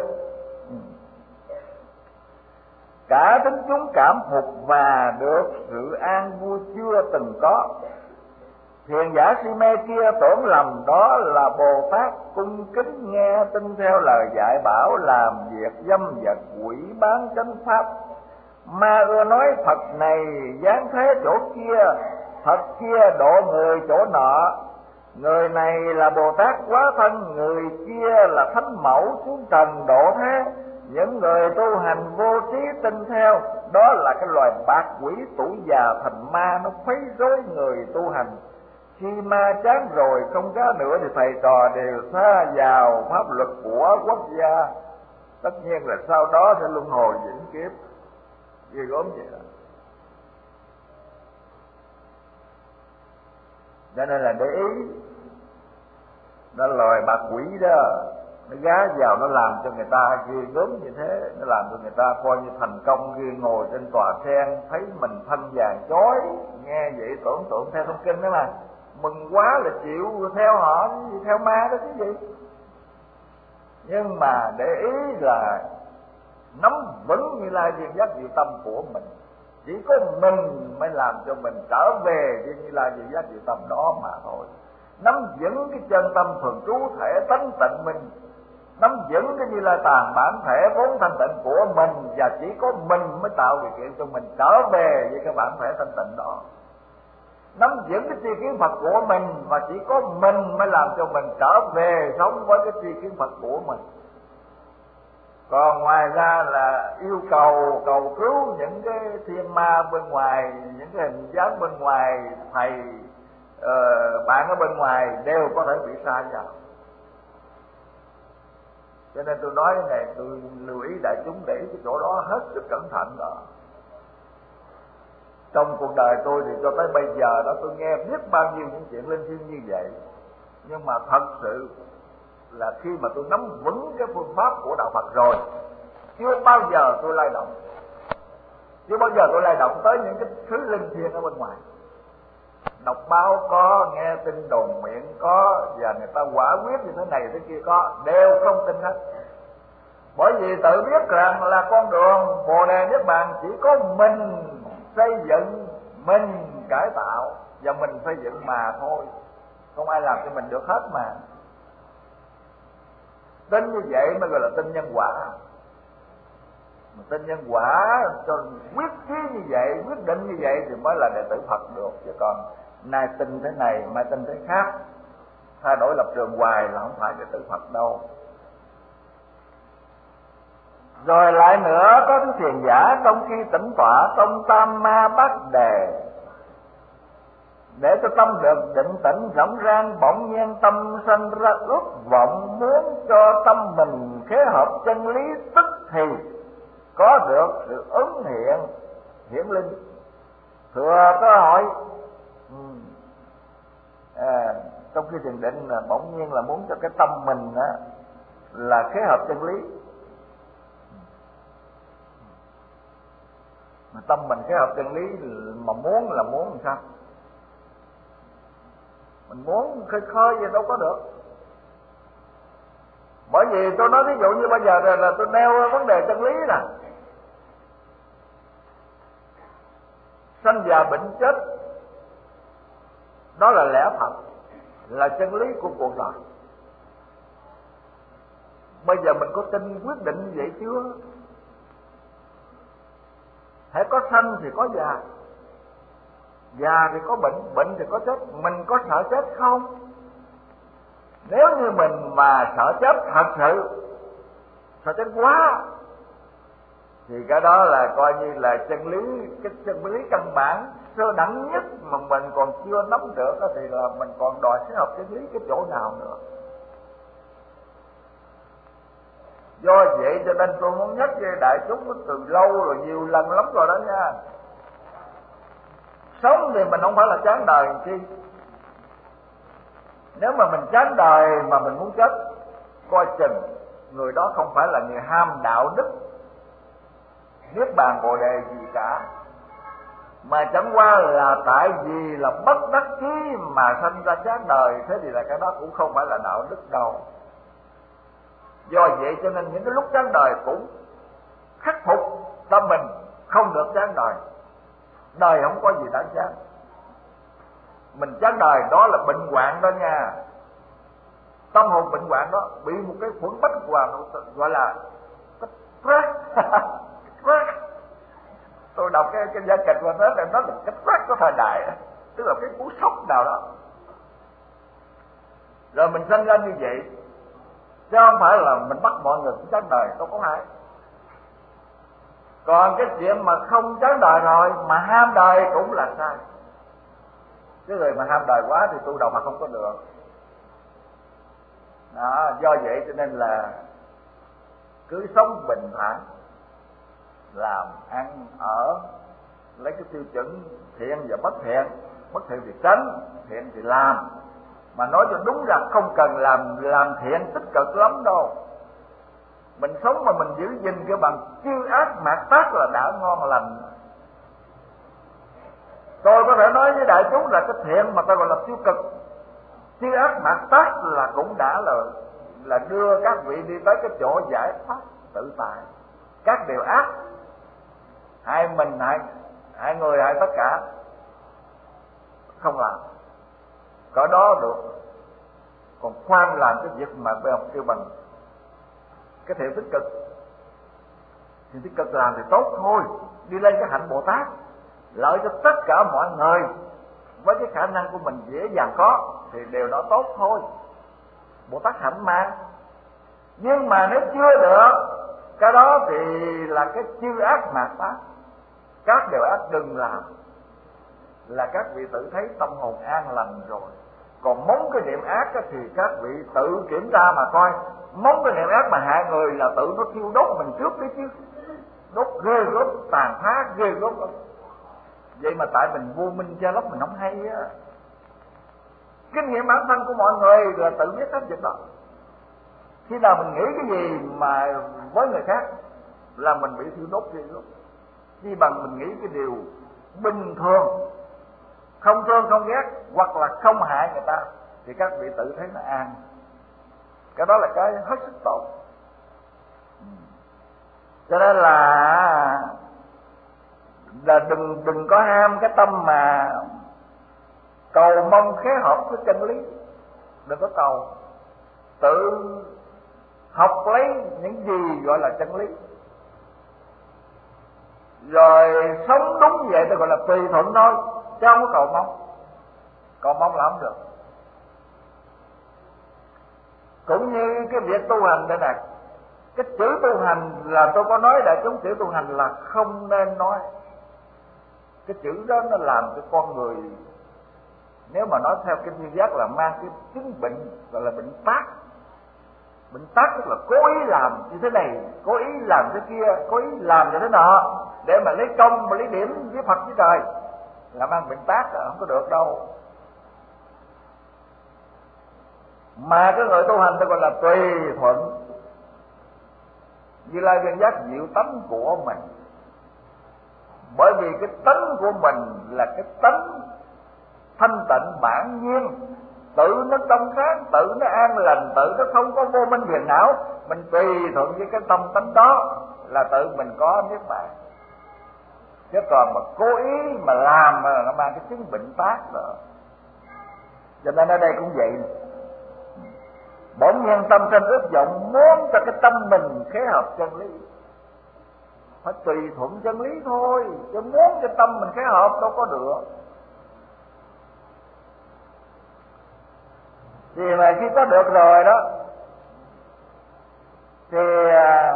Cả tính chúng cảm phục và được sự an vui chưa từng có. Thiền giả si mê kia tưởng lầm đó là Bồ Tát cung kính nghe tin theo lời dạy bảo, làm việc dâm vật quỷ bán chánh pháp. Ma ưa nói Phật này giáng thế chỗ kia, Phật kia độ người chỗ nọ. Người này là Bồ Tát hóa thân, người kia là Thánh Mẫu xuống trần độ thế. Những người tu hành vô trí tin theo, đó là cái loài bạc quỷ tuổi già thành ma, nó khuấy rối người tu hành. Khi ma chán rồi không có nữa thì thầy trò đều sa vào pháp luật của quốc gia. Tất nhiên là sau đó sẽ luân hồi vĩnh kiếp. Ghê gớm vậy đó. Cho nên là để ý, đó là loài bạc quỷ đó, nó gá vào nó làm cho người ta ghê gớm như thế, nó làm cho người ta coi như thành công ghê, ngồi trên tòa sen thấy mình thân vàng chói, nghe vậy tưởng tượng theo thông kinh đó mà mừng quá là chịu theo họ, theo ma đó chứ gì. Nhưng mà để ý là nắm vững Như Lai Viên Giác Diệu Tâm của mình, chỉ có mình mới làm cho mình trở về với Như Lai Viên Giác Diệu Tâm đó mà thôi. Nắm vững cái chân tâm thường trú thể tánh tịnh mình, nắm vững cái Như Lai tàn bản thể vốn thanh tịnh của mình, và chỉ có mình mới tạo điều kiện cho mình trở về với cái bản thể thanh tịnh đó. Nắm vững cái tri kiến Phật của mình, và chỉ có mình mới làm cho mình trở về sống với cái tri kiến Phật của mình. Còn ngoài ra là yêu cầu cầu cứu những cái thiên ma bên ngoài, những cái hình dáng bên ngoài, thầy uh, bạn ở bên ngoài đều có thể bị sa vào. Cho nên tôi nói cái này, tôi lưu ý đại chúng để cái chỗ đó hết sức cẩn thận đó. Trong cuộc đời tôi thì cho tới bây giờ đó, tôi nghe biết bao nhiêu những chuyện linh thiêng như vậy, nhưng mà thật sự là khi mà tôi nắm vững cái phương pháp của đạo Phật rồi, chưa bao giờ tôi lay động, chưa bao giờ tôi lay động tới những cái thứ linh thiêng ở bên ngoài. Đọc báo có, nghe tin đồn miệng có, và người ta quả quyết như thế này thế kia có, đều không tin hết. Bởi vì tự biết rằng là con đường Bồ Đề Niết Bàn chỉ có mình xây dựng, mình cải tạo và mình xây dựng mà thôi, không ai làm cho mình được hết mà. Tin như vậy mới gọi là tin nhân quả. Mà tin nhân quả cho quyết chí như vậy, quyết định như vậy thì mới là đệ tử Phật được. Chứ còn nay tin thế này, mai tin thế khác, thay đổi lập trường hoài là không phải đệ tử Phật đâu. Rồi lại nữa, có thứ thiền giả trong khi tĩnh tọa trong tam ma bát đề, để cho tâm được định tĩnh rộng rang, bỗng nhiên tâm sanh ra ước vọng muốn cho tâm mình khế hợp chân lý, tức thì có được sự ứng hiện hiển linh. Thừa có hỏi à, trong khi thiền định là bỗng nhiên là muốn cho cái tâm mình á, là khế hợp chân lý. Mà tâm mình khế hợp chân lý mà muốn là muốn làm sao? Mình muốn khơi khơi vậy đâu có được. Bởi vì tôi nói ví dụ như bây giờ là, là tôi nêu vấn đề chân lý nè. Sanh già bệnh chết, đó là lẽ thật, là chân lý của cuộc đời. Bây giờ mình có tin quyết định như vậy chưa? Hãy có sanh thì có già, già thì có bệnh, bệnh thì có chết. Mình có sợ chết không? Nếu như mình mà sợ chết thật sự, sợ chết quá, thì cái đó là coi như là chân lý, cái chân lý căn bản sơ đẳng nhất mà mình còn chưa nắm được đó, thì là mình còn đòi sẽ học chân lý cái chỗ nào nữa. Do vậy cho nên tôi muốn nhắc với đại chúng từ lâu rồi, nhiều lần lắm rồi đó nha. Sống thì mình không phải là chán đời làm chi. Nếu mà mình chán đời mà mình muốn chết, coi chừng người đó không phải là người ham đạo đức niết bàn bồ đề gì cả, mà chẳng qua là tại vì là bất đắc chí mà sanh ra chán đời. Thế thì là cái đó cũng không phải là đạo đức đâu. Do vậy cho nên những cái lúc chán đời cũng khắc phục tâm mình không được chán đời. Đời không có gì đáng chán. Mình chán đời đó là bệnh hoạn đó nha. Tâm hồn bệnh hoạn đó, bị một cái khuẩn bách hoạn gọi là tôi đọc cái cái gia kịch và nói là nó là cái crack của thời đại, tức là cái cú sốc nào đó. Rồi mình sanh ra như vậy, chứ không phải là mình bắt mọi người cũng chán đời, đâu có ai. Còn cái chuyện mà không chán đời rồi mà ham đời cũng là sai. Cái người mà ham đời quá thì tu đầu mà không có được. Đó, do vậy cho nên là cứ sống bình thản, làm ăn ở lấy cái tiêu chuẩn thiện và bất thiện. Bất thiện thì tránh, thiện thì làm. Mà nói cho đúng rằng không cần làm làm thiện tích cực lắm đâu. Mình sống mà mình giữ gìn cái bằng chiêu ác mạt tác là đã ngon lành. Tôi có thể nói với đại chúng là cái thiện mà ta gọi là tiêu cực, chiêu ác mạt tác là cũng đã là là đưa các vị đi tới cái chỗ giải thoát tự tại. Các điều ác hại mình, hại hại người, hại tất cả không làm, có đó được. Còn khoan làm cái việc mà bây giờ kêu bằng cái thiện tích cực, thiện tích cực làm thì tốt thôi, đi lên cái hạnh Bồ Tát, lợi cho tất cả mọi người với cái khả năng của mình dễ dàng có, thì điều đó tốt thôi. Bồ Tát hạnh mà. Nhưng mà nếu chưa được, cái đó thì là cái chiêu ác mạt tác. Các điều ác đừng làm, là các vị tự thấy tâm hồn an lành rồi. Còn mong cái niệm ác thì các vị tự kiểm tra mà coi. Mong cái niệm ác mà hại người là tự nó thiêu đốt mình trước đấy chứ. Đốt ghê gớm, tàn phá ghê gớm. Vậy mà tại mình vô minh che lấp mình không hay á. Kinh nghiệm bản thân của mọi người là tự biết hết việc đó. Khi nào mình nghĩ cái gì mà với người khác là mình bị thiêu đốt ghê gớm. Chỉ bằng mình nghĩ cái điều bình thường, không thương không ghét, hoặc là không hại người ta, thì các vị tự thấy nó an. Cái đó là cái hết sức tốt. Cho nên là là đừng đừng có ham cái tâm mà cầu mong khế hợp với chân lý, đừng có cầu, tự học lấy những gì gọi là chân lý, rồi sống đúng vậy tôi gọi là tùy thuận thôi, chứ không có cầu mong. Cầu mong là không được. Cũng như cái việc tu hành đây này, cái chữ tu hành là tôi có nói đại chúng, chữ tu hành là không nên nói. Cái chữ đó nó làm cho con người, nếu mà nói theo kinh Duy Giác là mang cái chứng bệnh gọi là bệnh tác. Bệnh tác tức là cố ý làm như thế này, cố ý làm thế kia, cố ý làm như thế nọ để mà lấy công mà lấy điểm với Phật với trời, là mang bệnh tác, không có được đâu. Mà cái người tu hành tôi gọi là tùy thuận. Như Lai Viên Giác diệu tánh của mình, bởi vì cái tánh của mình là cái tánh thanh tịnh bản nhiên, tự nó trong sáng, tự nó an lành, tự nó không có vô minh phiền não. Mình tùy thuận với cái tâm tánh đó là tự mình có niết bàn. Chứ còn mà cố ý mà làm là nó mang cái chứng bệnh tác rồi. Cho nên ở đây cũng vậy. Bổn nhân tâm sinh ước vọng muốn cho cái tâm mình khế hợp chân lý, phải tùy thuận chân lý thôi, chứ muốn cho tâm mình khế hợp đâu có được. Thì mà khi có được rồi đó thì à,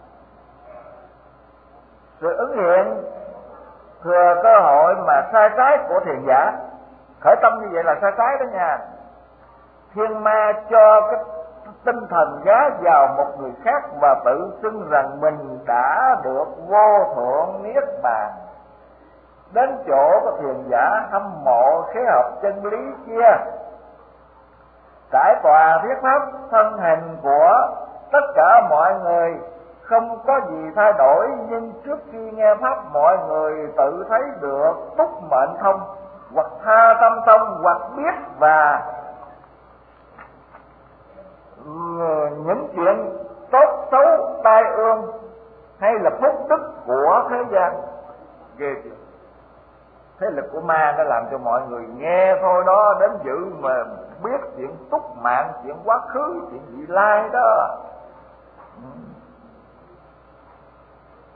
sự ứng hiện thừa cơ hội mà sai trái của thiền giả. Khởi tâm như vậy là sai trái đó nha. Thiên ma cho cái tinh thần gá vào một người khác và tự xưng rằng mình đã được vô thượng niết bàn. Đến chỗ có thiền giả hâm mộ khế hợp chân lý kia, trải tòa thuyết pháp thân hình của tất cả mọi người không có gì thay đổi, nhưng trước khi nghe pháp mọi người tự thấy được túc mệnh thông, hoặc tha tâm thông, hoặc biết và những chuyện tốt xấu tai ương hay là phúc đức của thế gian. Ghê chưa? Thế lực của ma nó làm cho mọi người nghe thôi đó, đến dự mà biết chuyện túc mạng, chuyện quá khứ, chuyện vị lai đó. Ừ. Ừ.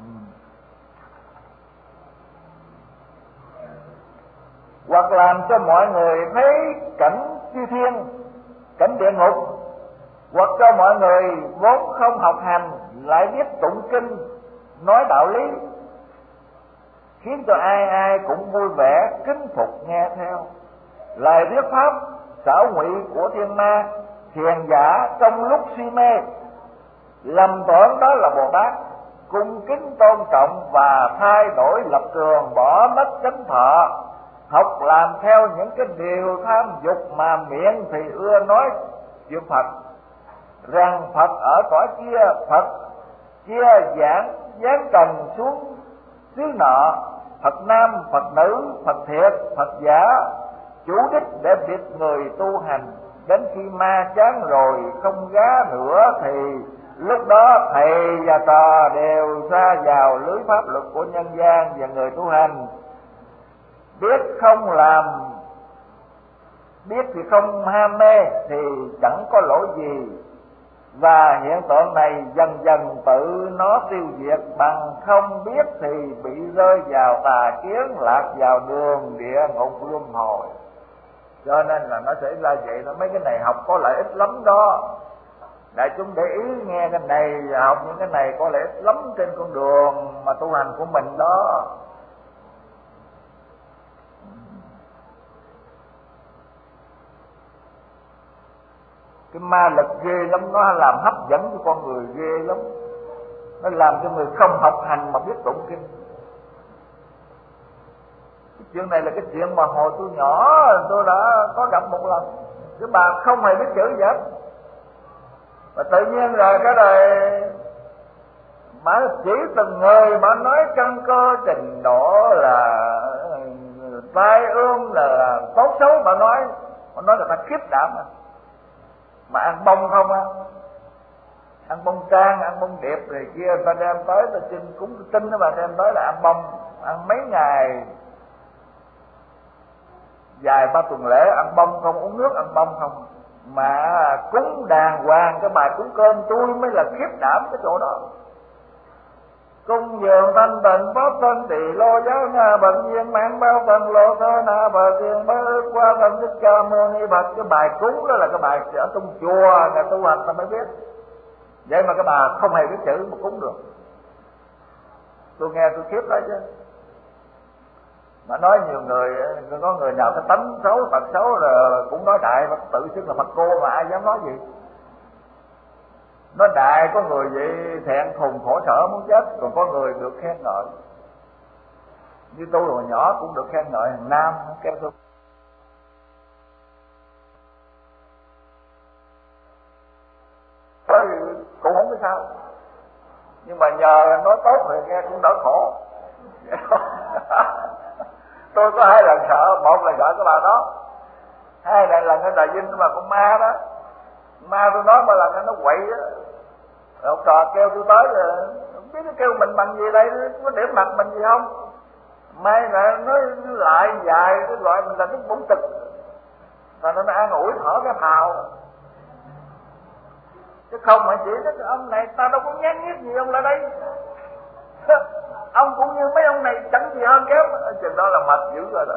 Hoặc làm cho mọi người thấy cảnh chư thiên, cảnh địa ngục, hoặc cho mọi người vốn không học hành lại biết tụng kinh, nói đạo lý, khiến cho ai ai cũng vui vẻ kính phục nghe theo. Lời thuyết pháp xảo ngụy của thiên ma, thiền giả trong lúc si mê lầm tưởng đó là Bồ Tát, cung kính tôn trọng và thay đổi lập trường, bỏ mất chánh thọ, học làm theo những cái điều tham dục mà miệng thì ưa nói chuyện Phật, rằng Phật ở cõi kia, Phật kia giảng giáng trần xuống xứ nọ, Phật nam, Phật nữ, Phật thiệt, Phật giả, chủ đích để biệt người tu hành. Đến khi ma chán rồi không gá nữa thì lúc đó thầy và trò đều sa vào lưới pháp luật của nhân gian và người tu hành. Biết không làm, biết thì không ham mê thì chẳng có lỗi gì. Và hiện tượng này dần dần tự nó tiêu diệt, bằng không biết thì bị rơi vào tà kiến, lạc vào đường địa ngục luân hồi. Cho nên là nó sẽ ra vậy đó. Mấy cái này học có lợi ích lắm đó. Đại chúng để ý nghe cái này, học những cái này có lợi ích lắm trên con đường mà tu hành của mình đó. Cái ma lực ghê lắm, nó làm hấp dẫn cho con người ghê lắm. Nó làm cho người không học hành mà biết tụng kinh. Cái chuyện này là cái chuyện mà hồi tôi nhỏ tôi đã có gặp một lần. Cái bà không hề biết chữ gì hết, và tự nhiên rồi cái này bà chỉ từng người, bà nói căn cơ trình độ là tai ương là tốt xấu, bà nói bà nói là ta khiếp đảm à. Mà ăn bông không á ăn bông trang, ăn bông điệp rồi kia, người ta đem tới ta xin cúng tinh đó, mà đem tới là ăn bông, ăn mấy ngày dài ba tuần lễ, ăn bông không, uống nước ăn bông không, mà cúng đàng hoàng. Cái bài cúng cơm tôi mới là khiếp đảm cái chỗ đó. Cung dường thanh tịnh pháp thân tỳ lô giáo nga bệnh viên mãn bao phần lô thơ na bờ tiền bớ ước qua thân thích ca mâu ni Phật. Cái bài cúng đó là cái bài ở trong chùa người tu hành ta mới biết. Vậy mà cái bà không hề biết chữ mà cúng được. Tôi nghe tôi khiếp đó chứ. Mà nói nhiều người, có người nào cái tánh xấu, tật xấu rồi cũng nói đại, tự xưng là Phật cô mà ai dám nói gì. Nói đại có người vậy thẹn thùng khổ sở muốn chết, còn có người được khen ngợi. Như tôi hồi nhỏ cũng được khen ngợi hàng nam, kêu tôi cũng không biết sao, nhưng mà nhờ nói tốt thì nghe cũng đỡ khổ. Tôi có hai lần sợ, một là sợ cái bà đó, hai là lần cái Đại Vinh cái bà con ma đó, ma tôi nói mà lần nó quậy á, ông trò kêu tôi tới rồi không biết nó kêu mình bằng gì đây, có điểm mặt mình gì không, may là nói lại dài cái loại mình là nó bụng tực, và nó an ủi thở cái phào, chứ không mà chỉ nói ông này ta đâu có nhát nhít gì ông lại đây. Ông cũng như mấy ông này chẳng gì hơn kém, chừng đó là mệt dữ rồi đó.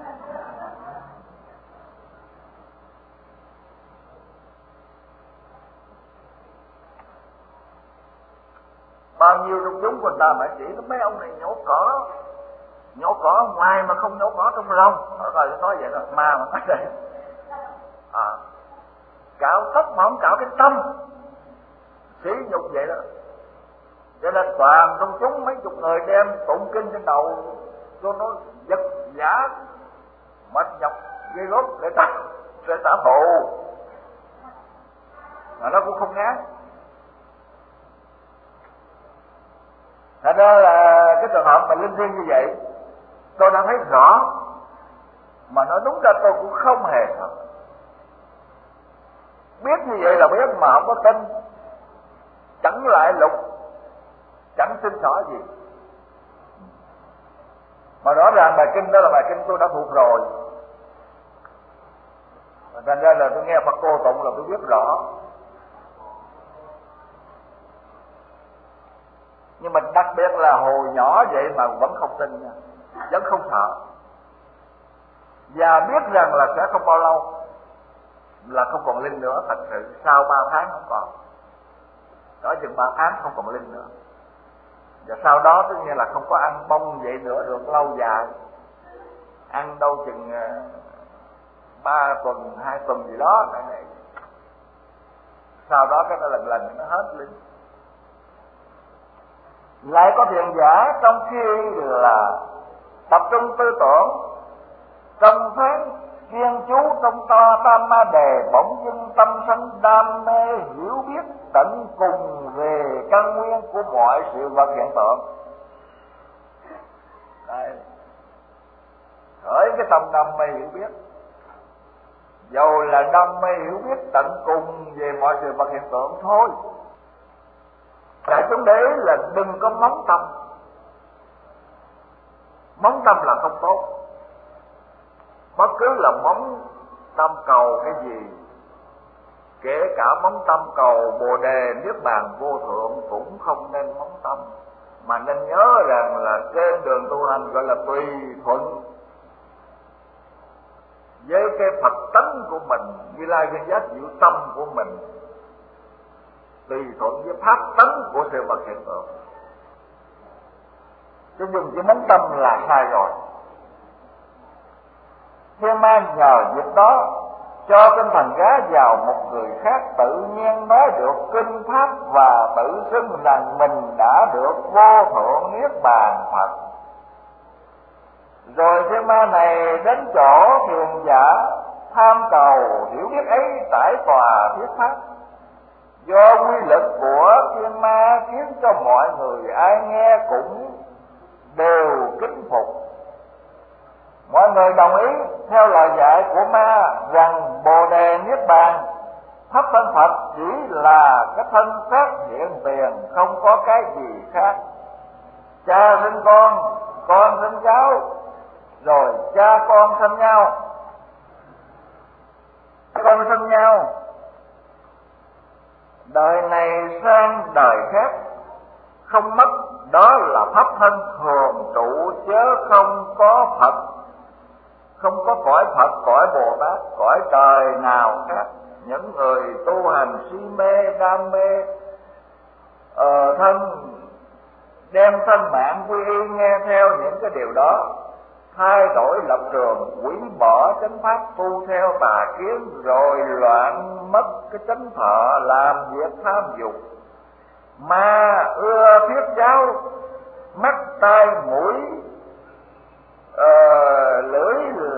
Bao nhiêu trong chúng của ta mà chỉ có mấy ông này nhổ cỏ, nhổ cỏ ngoài mà không nhổ cỏ trong lòng. Rồi nói vậy đó, ma mà nói đây. À, cạo tóc mà không cạo cái tâm, sỉ nhục vậy đó. Cho nên toàn trong chúng mấy chục người đem tụng kinh trên đầu cho nó giật giả mệt nhọc ghê gớm để trả để trả thù, mà nó cũng không ngán. Thật ra là cái trường hợp mà linh thiêng như vậy tôi đã thấy rõ, mà nói đúng ra tôi cũng không hề thật. Biết như vậy là biết mà không có tin, chẳng lại lục, chẳng xin xỏ gì. Mà rõ ràng bài kinh đó là bài kinh tôi đã thuộc rồi, thành ra là tôi nghe Phật cô tụng là tôi biết rõ. Nhưng mà đặc biệt là hồi nhỏ vậy mà vẫn không tin nha, vẫn không sợ, và biết rằng là sẽ không bao lâu là không còn linh nữa. Thật sự sau ba tháng không còn, đó chừng ba tháng không còn linh nữa, và sau đó tất nhiên là không có ăn bông vậy nữa được lâu dài, ăn đâu chừng ba tuần hai tuần gì đó này này, sau đó cái nó lần lần nó hết linh. Lại có thiền giả trong khi là tập trung tư tưởng trong phán chuyên chú trong to tam ma đề, bỗng dưng tâm sanh đam mê hiểu biết tận cùng về căn nguyên của mọi sự vật hiện tượng. Đây, khởi cái tâm đam mê hiểu biết, dầu là đam mê hiểu biết tận cùng về mọi sự vật hiện tượng thôi. Đại chúng để ý là đừng có móng tâm, móng tâm là không tốt. Bất cứ là móng tâm cầu cái gì, kể cả móng tâm cầu Bồ đề Niết bàn vô thượng cũng không nên móng tâm, mà nên nhớ rằng là trên đường tu hành gọi là tùy thuận với cái Phật tánh của mình, Như Lai Viên Giác diệu tâm của mình, tùy thuận với pháp tánh của sự vật hiện tượng. Chứ dùng chữ móng tâm là sai rồi. Thiên ma nhờ dịp đó cho tinh thần gá vào một người khác, tự nhiên nói được kinh pháp và tự xưng rằng mình đã được vô thượng niết bàn Phật. Rồi thiên ma này đến chỗ thiền giả tham cầu hiểu biết ấy tải tòa thuyết pháp. Do quy lực của thiên ma khiến cho mọi người ai nghe cũng đều kính phục. Mọi người đồng ý theo lời dạy của ma rằng Bồ đề Niết bàn Pháp thân Phật chỉ là cái thân xác hiện tiền, không có cái gì khác. Cha sinh con, con sinh cháu, rồi cha con sinh nhau, con sinh nhau, đời này sang đời khác, không mất. Đó là pháp thân thường trụ, chớ không có Phật, không có cõi Phật, cõi Bồ Tát, cõi trời nào khác. Những người tu hành si mê, đam mê ờ, thân, đem thân mạng quy y nghe theo những cái điều đó, thay đổi lập trường, hủy bỏ chánh pháp, tu theo tà kiến, rồi loạn mất cái chánh thọ, làm việc tham dục, ma ưa thuyết giáo, mắt tai mũi uh, lưỡi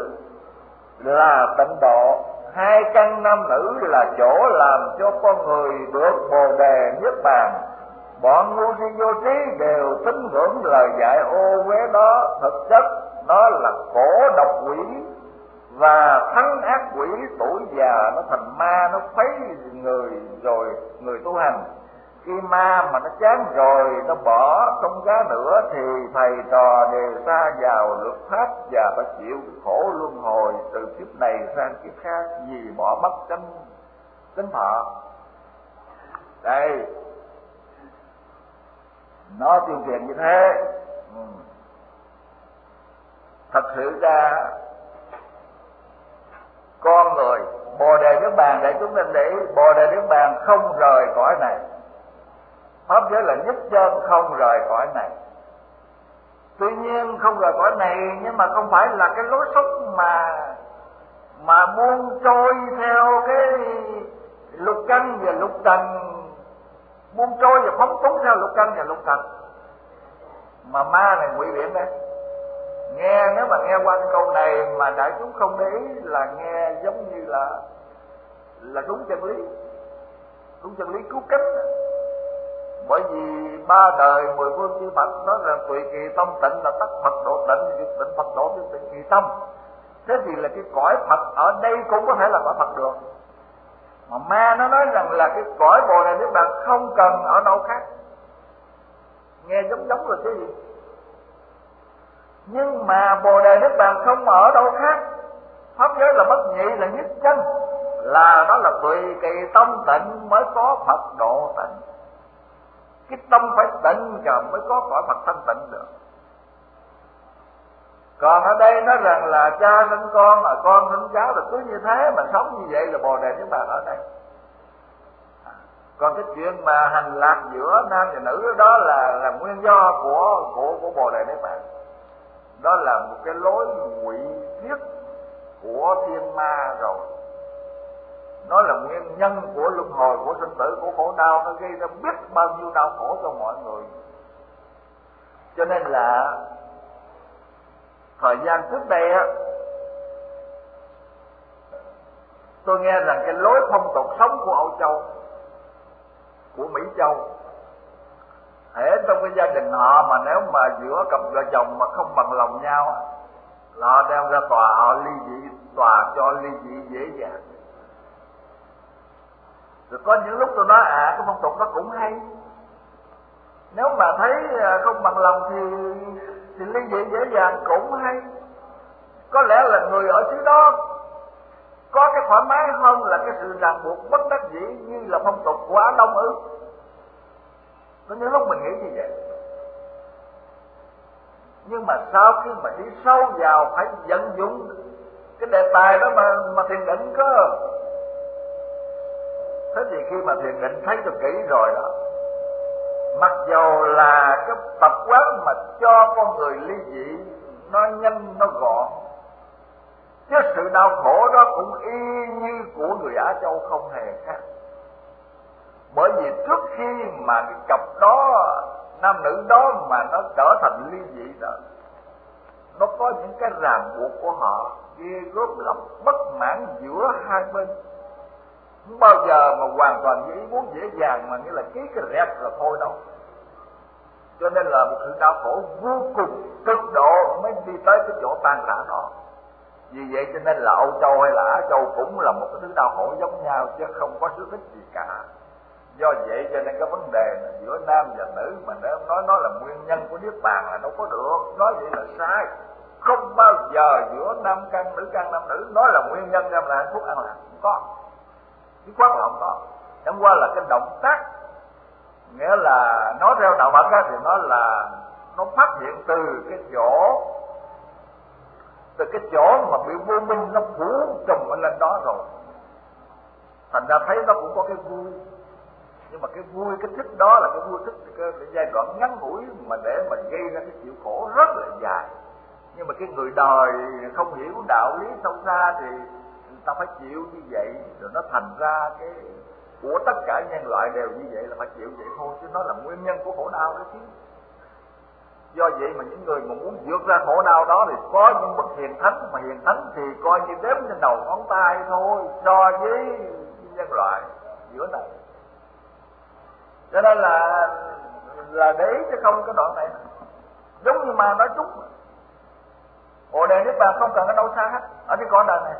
là tịnh độ. Hai căn nam nữ là chỗ làm cho con người được bồ đề niết bàn. Bọn ngu si vô trí đều tín ngưỡng lời dạy ô uế đó. Thực chất đó là cổ độc quỷ và thắng ác quỷ. Tuổi già nó thành ma, nó khuấy người rồi người tu hành. Khi ma mà nó chán rồi, nó bỏ không giá nữa, thì thầy trò đều sa vào luật pháp và phải chịu khổ luân hồi từ kiếp này sang kiếp khác, vì bỏ mất chánh chánh thọ. Đây, nó tuyên truyền như thế. Ừ. Thật sự ra con người bồ đề niết bàn, để chúng mình để bồ đề niết bàn không rời cõi này. Pháp giới là nhất chân không rời cõi này. Tuy nhiên không rời cõi này, nhưng mà không phải là cái lối sống mà mà buông trôi theo cái lục căn và lục trần, buông trôi và phóng túng theo lục căn và lục trần. Mà ma này ngụy biện đây. Nghe, nếu mà nghe qua cái câu này mà đại chúng không để ý là nghe giống như là là đúng chân lý, đúng chân lý cứu cánh. Bởi vì ba đời mười phương chư Phật nói rằng tùy kỳ tâm tịnh là tắc Phật độ tịnh, việc tịnh Phật độ việc tịnh kỳ tâm. Thế thì là cái cõi Phật ở đây cũng có thể là cõi Phật được. Mà ma nó nói rằng là cái cõi bồ đề niết bàn không cần ở đâu khác. Nghe giống giống rồi chứ gì. Nhưng mà bồ đề niết bàn không ở đâu khác. Pháp giới là bất nhị, là nhất chân, là đó là tùy kỳ tâm tịnh mới có Phật độ tịnh. Cái tâm phải tịnh rồi mới có cõi Phật thanh tịnh được. Còn ở đây nói rằng là cha sinh con, là con sinh cháu, là cứ như thế mà sống như vậy là bồ đề niết bàn ở đây. Còn cái chuyện mà hành lạc giữa nam và nữ đó là là nguyên do của của của bồ đề niết bàn. Đó là một cái lối ngụy thuyết của thiên ma rồi. Nó là nguyên nhân của luân hồi, của sinh tử, của khổ đau. Nó gây ra biết bao nhiêu đau khổ cho mọi người. Cho nên là thời gian trước đây á, tôi nghe rằng cái lối phong tục sống của Âu Châu, của Mỹ Châu, hễ trong cái gia đình họ mà nếu mà giữa cặp vợ chồng mà không bằng lòng nhau, là họ đem ra tòa, họ ly dị, tòa cho ly dị dễ dàng. Rồi có những lúc tôi nói à cái phong tục đó cũng hay. Nếu mà thấy không bằng lòng thì thì ly dị dễ dàng cũng hay. Có lẽ là người ở xứ đó có cái thoải mái hơn là cái sự ràng buộc bất đắc dĩ như là phong tục của Á Đông ư. Có những lúc mình nghĩ như vậy. Nhưng mà sau khi mà đi sâu vào phải vận dụng cái đề tài đó mà mà thiền định cơ. Thế thì khi mà thiền định thấy cho kỹ rồi đó, mặc dầu là cái tập quán mà cho con người ly dị nó nhanh nó gọn, chứ sự đau khổ đó cũng y như của người Á Châu không hề khác. Bởi vì trước khi mà cái cặp đó, nam nữ đó mà nó trở thành ly dị rồi, nó có những cái ràng buộc của họ ghê gớm lắm, bất mãn giữa hai bên. Không bao giờ mà hoàn toàn với ý muốn dễ dàng mà nghĩa là ký cái rẹt rồi thôi đâu. Cho nên là một sự đau khổ vô cùng cực độ mới đi tới cái chỗ tan rã đó. Vì vậy cho nên là Âu Châu hay là Á Châu cũng là một cái thứ đau khổ giống nhau, chứ không có xước ích gì cả. Do vậy cho nên cái vấn đề là giữa nam và nữ mà nếu nói nó là nguyên nhân của niết bàn là đâu có được, nói vậy là sai. Không bao giờ giữa nam căn nữ căn nam nữ nói là nguyên nhân ra là hạnh phúc an lạc, không có. Chứ quá là không có. Chẳng qua là cái động tác, nghĩa là nói theo đạo Phật á, thì nó là nó phát hiện từ cái chỗ từ cái chỗ mà bị vô minh nó phủ trùm lên đó rồi, thành ra thấy nó cũng có cái vui. Nhưng mà cái vui, cái thích đó là cái vui thích cái, cái giai đoạn ngắn ngủi mà để mà gây ra cái chịu khổ rất là dài. Nhưng mà cái người đời không hiểu đạo lý sâu xa thì người ta phải chịu như vậy, rồi nó thành ra cái của tất cả nhân loại đều như vậy là phải chịu vậy thôi, chứ nó là nguyên nhân của khổ đau đó chứ. Do vậy mà những người mà muốn vượt ra khổ đau đó thì có những bậc hiền thánh, mà hiền thánh thì coi như đếm trên đầu ngón tay thôi so với nhân loại giữa này. Cho nên là là để ý chứ không cái đoạn này giống như mà nói trúng Bồ Đề Niết Bàn không cần ở đâu xa hết, ở cái cõi đời này.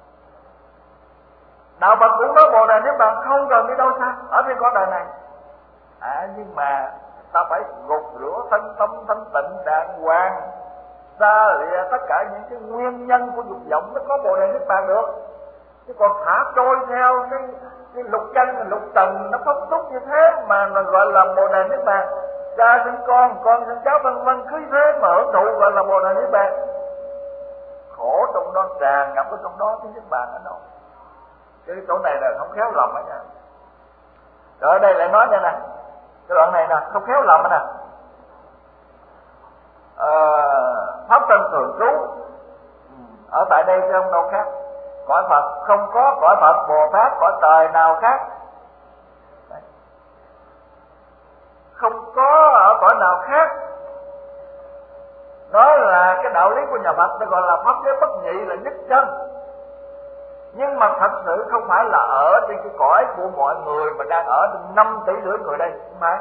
Đạo Phật cũng nói Bồ Đề Niết Bàn không cần đi đâu xa, ở cái cõi đời này. À nhưng mà ta phải gột rửa thân tâm thanh tịnh đàng hoàng, xa lìa tất cả những cái nguyên nhân của dục vọng mới có Bồ Đề Niết Bàn được. Chứ còn thả trôi theo cái cái lục căn lục trần nó phóng túc như thế mà nó gọi là Bồ Đề Niết Bàn. Cha sinh con, con sinh cháu vân vân, cứ thế mà hưởng thụ gọi là Bồ Đề Niết Bàn. Khổ trong đó tràn ngập ở trong đó chứ Niết Bàn ở đâu. Cái chỗ này là không khéo lầm đó nha. Rồi ở đây lại nói nha nè, cái đoạn này nè không khéo lầm đó nè. À, pháp thân thường trú ở tại đây chứ không đâu khác. Cõi Phật không có cõi Phật, Bồ Tát, cõi trời nào khác. Đấy. Không có ở cõi nào khác. Đó là cái đạo lý của nhà Phật, nó gọi là pháp giới bất nhị, là nhất chân. Nhưng mà thật sự không phải là ở trên cái cõi của mọi người mà đang ở năm tỷ rưỡi người đây, không phải.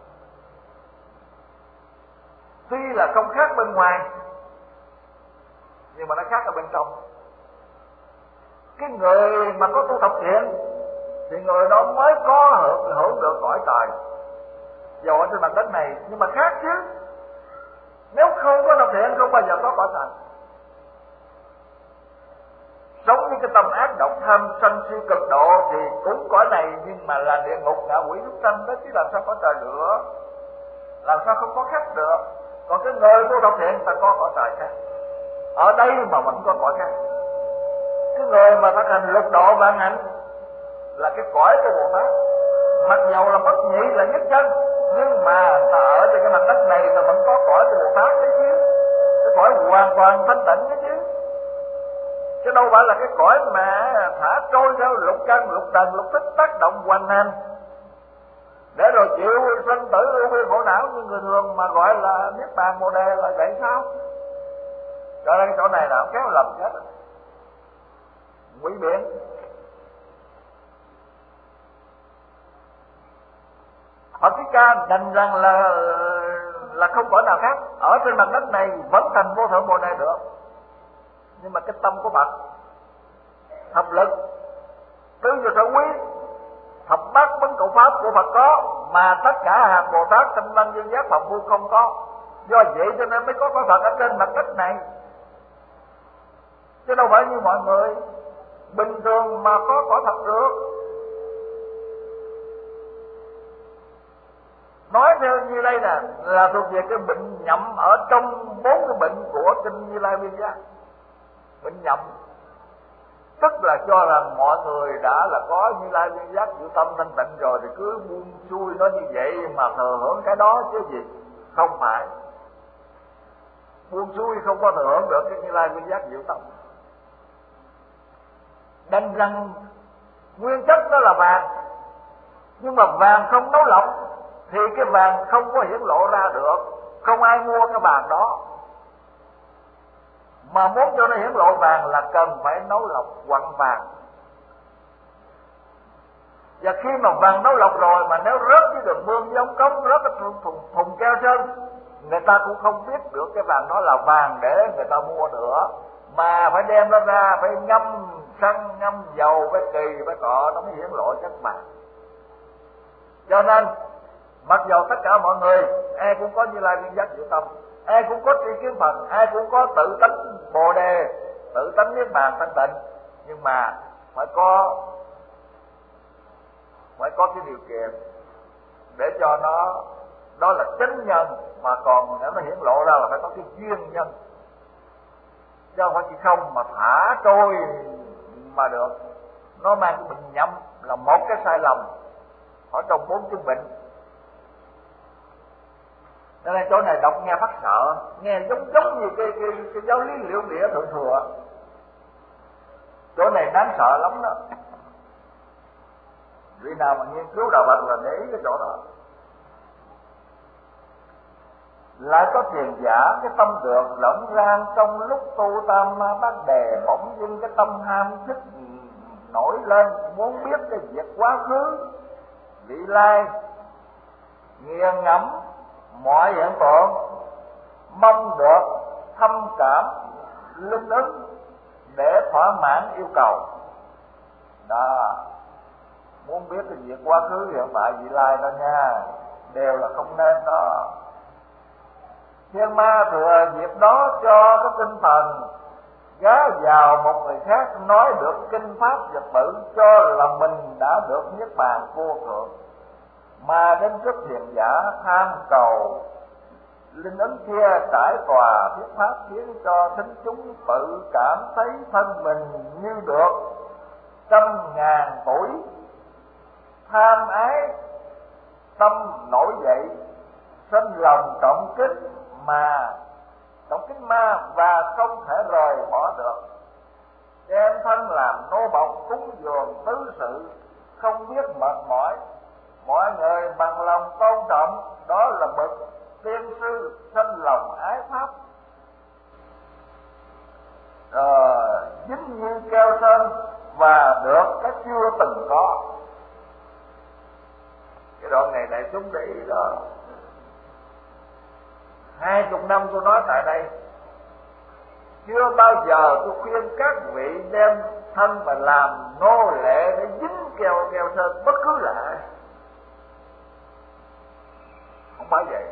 Tuy là không khác bên ngoài, nhưng mà nó khác ở bên trong. Cái người mà có tu thập thiện thì người đó mới có hưởng, hưởng được cõi trời dầu ở trên mặt đất này, nhưng mà khác chứ. Nếu không có thập thiện không bao giờ có cõi trời. Sống với cái tâm ác độc tham sân si cực độ thì cũng cõi này, nhưng mà là địa ngục ngạ quỷ súc sanh đó, chứ làm sao có trời được, làm sao không có khác được. Còn cái người tu thập thiện ta có cõi trời khác, ở đây mà vẫn có cõi khác. Cái người mà thực hành lục độ vạn hạnh là cái cõi của Bồ Tát, mặc dầu là bất nhị là nhất chân, nhưng mà ta ở trên cái mặt đất này ta vẫn có cõi của Bồ Tát đấy chứ, cái cõi hoàn toàn thanh tịnh đấy chứ, chứ đâu phải là cái cõi mà thả trôi theo lục căn lục trần lục thích tác động hoành hành để rồi chịu sinh tử ưu bi khổ não như người thường mà gọi là Niết Bàn Bồ Đề là vậy sao? Cho nên cái chỗ này là không kéo lầm chết, quỷ biện. Phật Thích Ca đành rằng là là không cõi nào khác, ở trên mặt đất này vẫn thành vô thượng Bồ Đề được. Nhưng mà cái tâm của Phật, thập lực, tứ vô sở quý, thập bát vấn cầu pháp của Phật có, mà tất cả hàng Bồ Tát thanh văn dương giác phạm phu không có. Do vậy cho nên mới có cõi Phật ở trên mặt đất này, chứ đâu phải như mọi người bình thường mà có cõi Phật được. Nói theo như đây nè là thuộc về cái bệnh nhậm ở trong bốn cái bệnh của kinh Như Lai Viên Giác. Bệnh nhậm tức là cho rằng mọi người đã là có Như Lai Viên Giác chịu tâm thanh tịnh rồi thì cứ buông xuôi nó như vậy mà thừa hưởng cái đó chứ gì. Không phải, buông xuôi không có thừa hưởng được cái Như Lai Viên Giác chịu tâm. Đành rằng nguyên chất đó là vàng, nhưng mà vàng không nấu lọc thì cái vàng không có hiển lộ ra được, không ai mua cái vàng đó. Mà muốn cho nó hiển lộ vàng là cần phải nấu lọc quặng vàng. Và khi mà vàng nấu lọc rồi mà nếu rớt với đường mương với ống cống, rớt cái thùng, thùng, thùng keo sơn, người ta cũng không biết được cái vàng đó là vàng để người ta mua nữa. mà phải đem nó ra, phải ngâm xăng, ngâm dầu, phải kỳ, phải cọ, nó mới hiển lộ chất bạc. Cho nên mặc dầu tất cả mọi người ai cũng có Như Lai Viên Giác Diệu Tâm, ai cũng có tri kiến Phật, ai cũng có tự tánh Bồ Đề, tự tánh Niết Bàn thanh tịnh, nhưng mà phải có phải có cái điều kiện để cho nó, đó là chánh nhân, mà còn nếu nó hiển lộ ra là phải có cái duyên nhân, chứ không phải chỉ không mà thả trôi mà được. Nó mang cái bệnh nhậm là một cái sai lầm ở trong bốn chứng bệnh. Cho nên chỗ này đọc nghe phát sợ, nghe giống giống như cái cái, cái giáo lý Liệu Địa Thượng Thừa. Chỗ này đáng sợ lắm đó. Vị nào mà nghiên cứu đạo Phật là để ý cái chỗ đó. Lại có thiền giả cái tâm được lẫn rang trong lúc tu tam ma bát đề, bỗng dưng cái tâm ham thích nổi lên, muốn biết cái việc quá khứ vị lai, nghiền ngẫm mọi hiện tượng, mong được thâm cảm linh ứng để thỏa mãn yêu cầu. Đó, muốn biết cái việc quá khứ hiện tại vị lai đó nha, đều là không nên đó. Thiên ma thừa dịp đó cho cái tinh thần gá vào một người khác nói được kinh pháp và tự cho là mình đã được niết bàn vô thượng, mà đến trước thiền giả tham cầu linh ứng kia trải tòa thuyết pháp, khiến cho thính chúng tự cảm thấy thân mình như được trăm ngàn tuổi. Tham ái tâm nổi dậy, sinh lòng trọng kính mà trọng kính ma và không thể rời bỏ được, đem thân làm nô bộc cúng dường tứ sự, không biết mệt mỏi. Mọi người bằng lòng tôn trọng, đó là bậc tiên sư sinh lòng ái pháp. Rồi dính như keo sơn và được cái chưa từng có. Cái đoạn này đại chúng để ý đó. Hai chục năm tôi nói tại đây, chưa bao giờ tôi khuyên các vị đem thân mà làm nô lệ để dính keo keo sơn bất cứ là ai. Không phải vậy.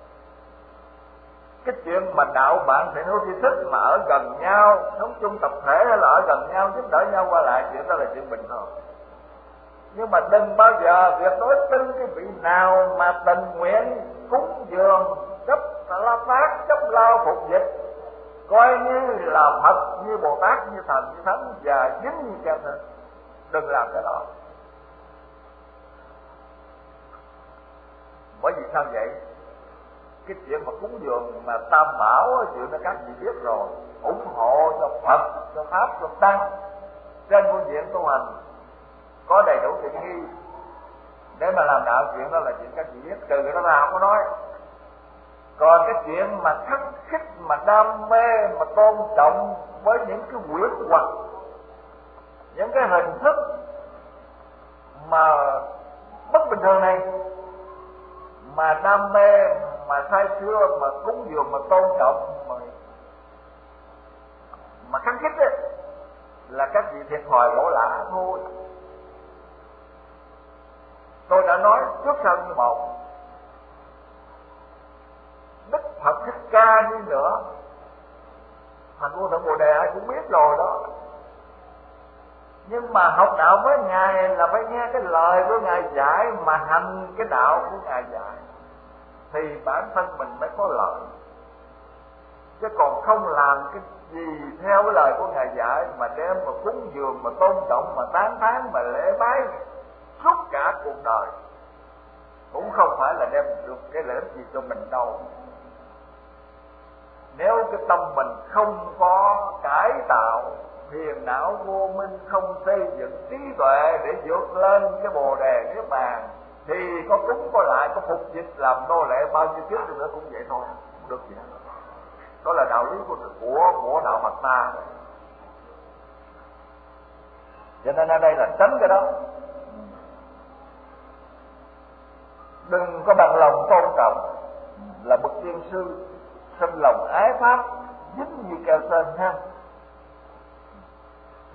Cái chuyện mà đạo bạn thiện hữu tri thức mà ở gần nhau, sống chung tập thể hay là ở gần nhau giúp đỡ nhau qua lại, chuyện đó là chuyện bình thường. Nhưng mà đừng bao giờ tuyệt đối tin cái vị nào mà tình nguyện cúng dường chấp la phát, chấp lao phục dịch, coi như là Phật, như Bồ Tát, như Thần, như Thánh và dính như keo sơn. Đừng làm cái đó. Bởi vì sao vậy? Cái chuyện mà cúng dường mà tam bảo, chuyện đó các vị biết rồi, ủng hộ cho Phật, cho Pháp, cho Tăng trên phương diện tu hành có đầy đủ tiện nghi để mà làm đạo, chuyện đó là chuyện các vị biết, trừ cái đó ra không có nói. Còn cái chuyện mà khắc khích, mà đam mê, mà tôn trọng với những cái quyển hoặc, những cái hình thức mà bất bình thường này, mà đam mê, mà say sưa, mà cúng dường, mà tôn trọng, mà, mà kháng khích ấy, là các vị thiệt thòi lỗ lã thôi. Tôi đã nói trước sau như một, Đức Phật Thích Ca đi nữa, thành vô thượng Bồ Đề ai cũng biết rồi đó. Nhưng mà học đạo với Ngài là phải nghe cái lời của Ngài dạy, mà hành cái đạo của Ngài dạy, thì bản thân mình mới có lợi. Chứ còn không làm cái gì theo cái lời của Ngài dạy, mà đem mà cúng dường, mà tôn trọng, mà tán thán, mà lễ bái suốt cả cuộc đời, cũng không phải là đem được cái lợi ích gì cho mình đâu. Nếu cái tâm mình không có cải tạo, phiền não vô minh, không xây dựng trí tuệ để vượt lên cái Bồ Đề Niết Bàn, thì có cúng có lại, có phục dịch làm nô lệ bao nhiêu kiếp nữa cũng vậy thôi, không được gì hết. Đó là đạo lý của của, của đạo Phật ta. Cho nên ở đây là tránh cái đó. Đừng có bằng lòng tôn trọng, là bậc tiên sư sinh lòng ái pháp, dính như keo sơn ha.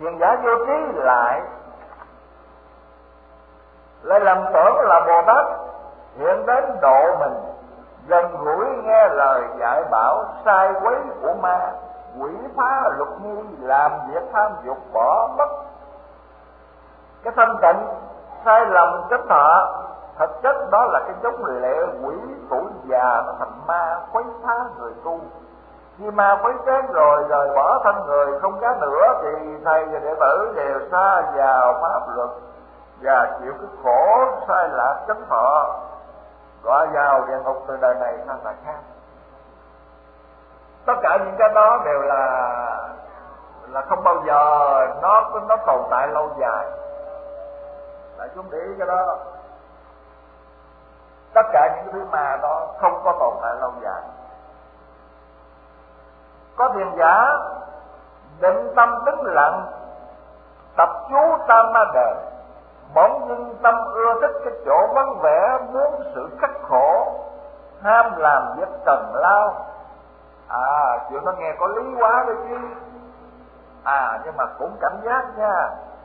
Thiền giả vô trí lại lại lầm tưởng là Bồ Tát hiện đến độ mình, gần gũi nghe lời dạy bảo sai quấy của ma, quỷ phá luật nghi, làm việc tham dục bỏ mất cái thanh tịnh. Sai lầm chấp thọ, thực chất đó là cái giống lệ quỷ tuổi già nó thành ma quấy phá người tu. Khi ma quấy chán rồi rời bỏ thân người không cá nữa thì thầy và đệ tử đều xa vào pháp luật và chịu cái khổ sai lạc chánh thọ, đọa vào địa ngục từ đời này sang đời khác. Tất cả những cái đó đều là là không bao giờ nó nó tồn tại lâu dài. Tại chúng để ý cái đó, tất cả những thứ mà nó không có tồn tại lâu dài. Có thiền giả định tâm tĩnh lặng, tập chú tam ma đề, bỗng dưng tâm ưa thích cái chỗ vắng vẻ, muốn sự khắc khổ, ham làm việc trần lao. À, chuyện nó nghe có lý quá đấy chứ. À, nhưng mà cũng cảm giác nha.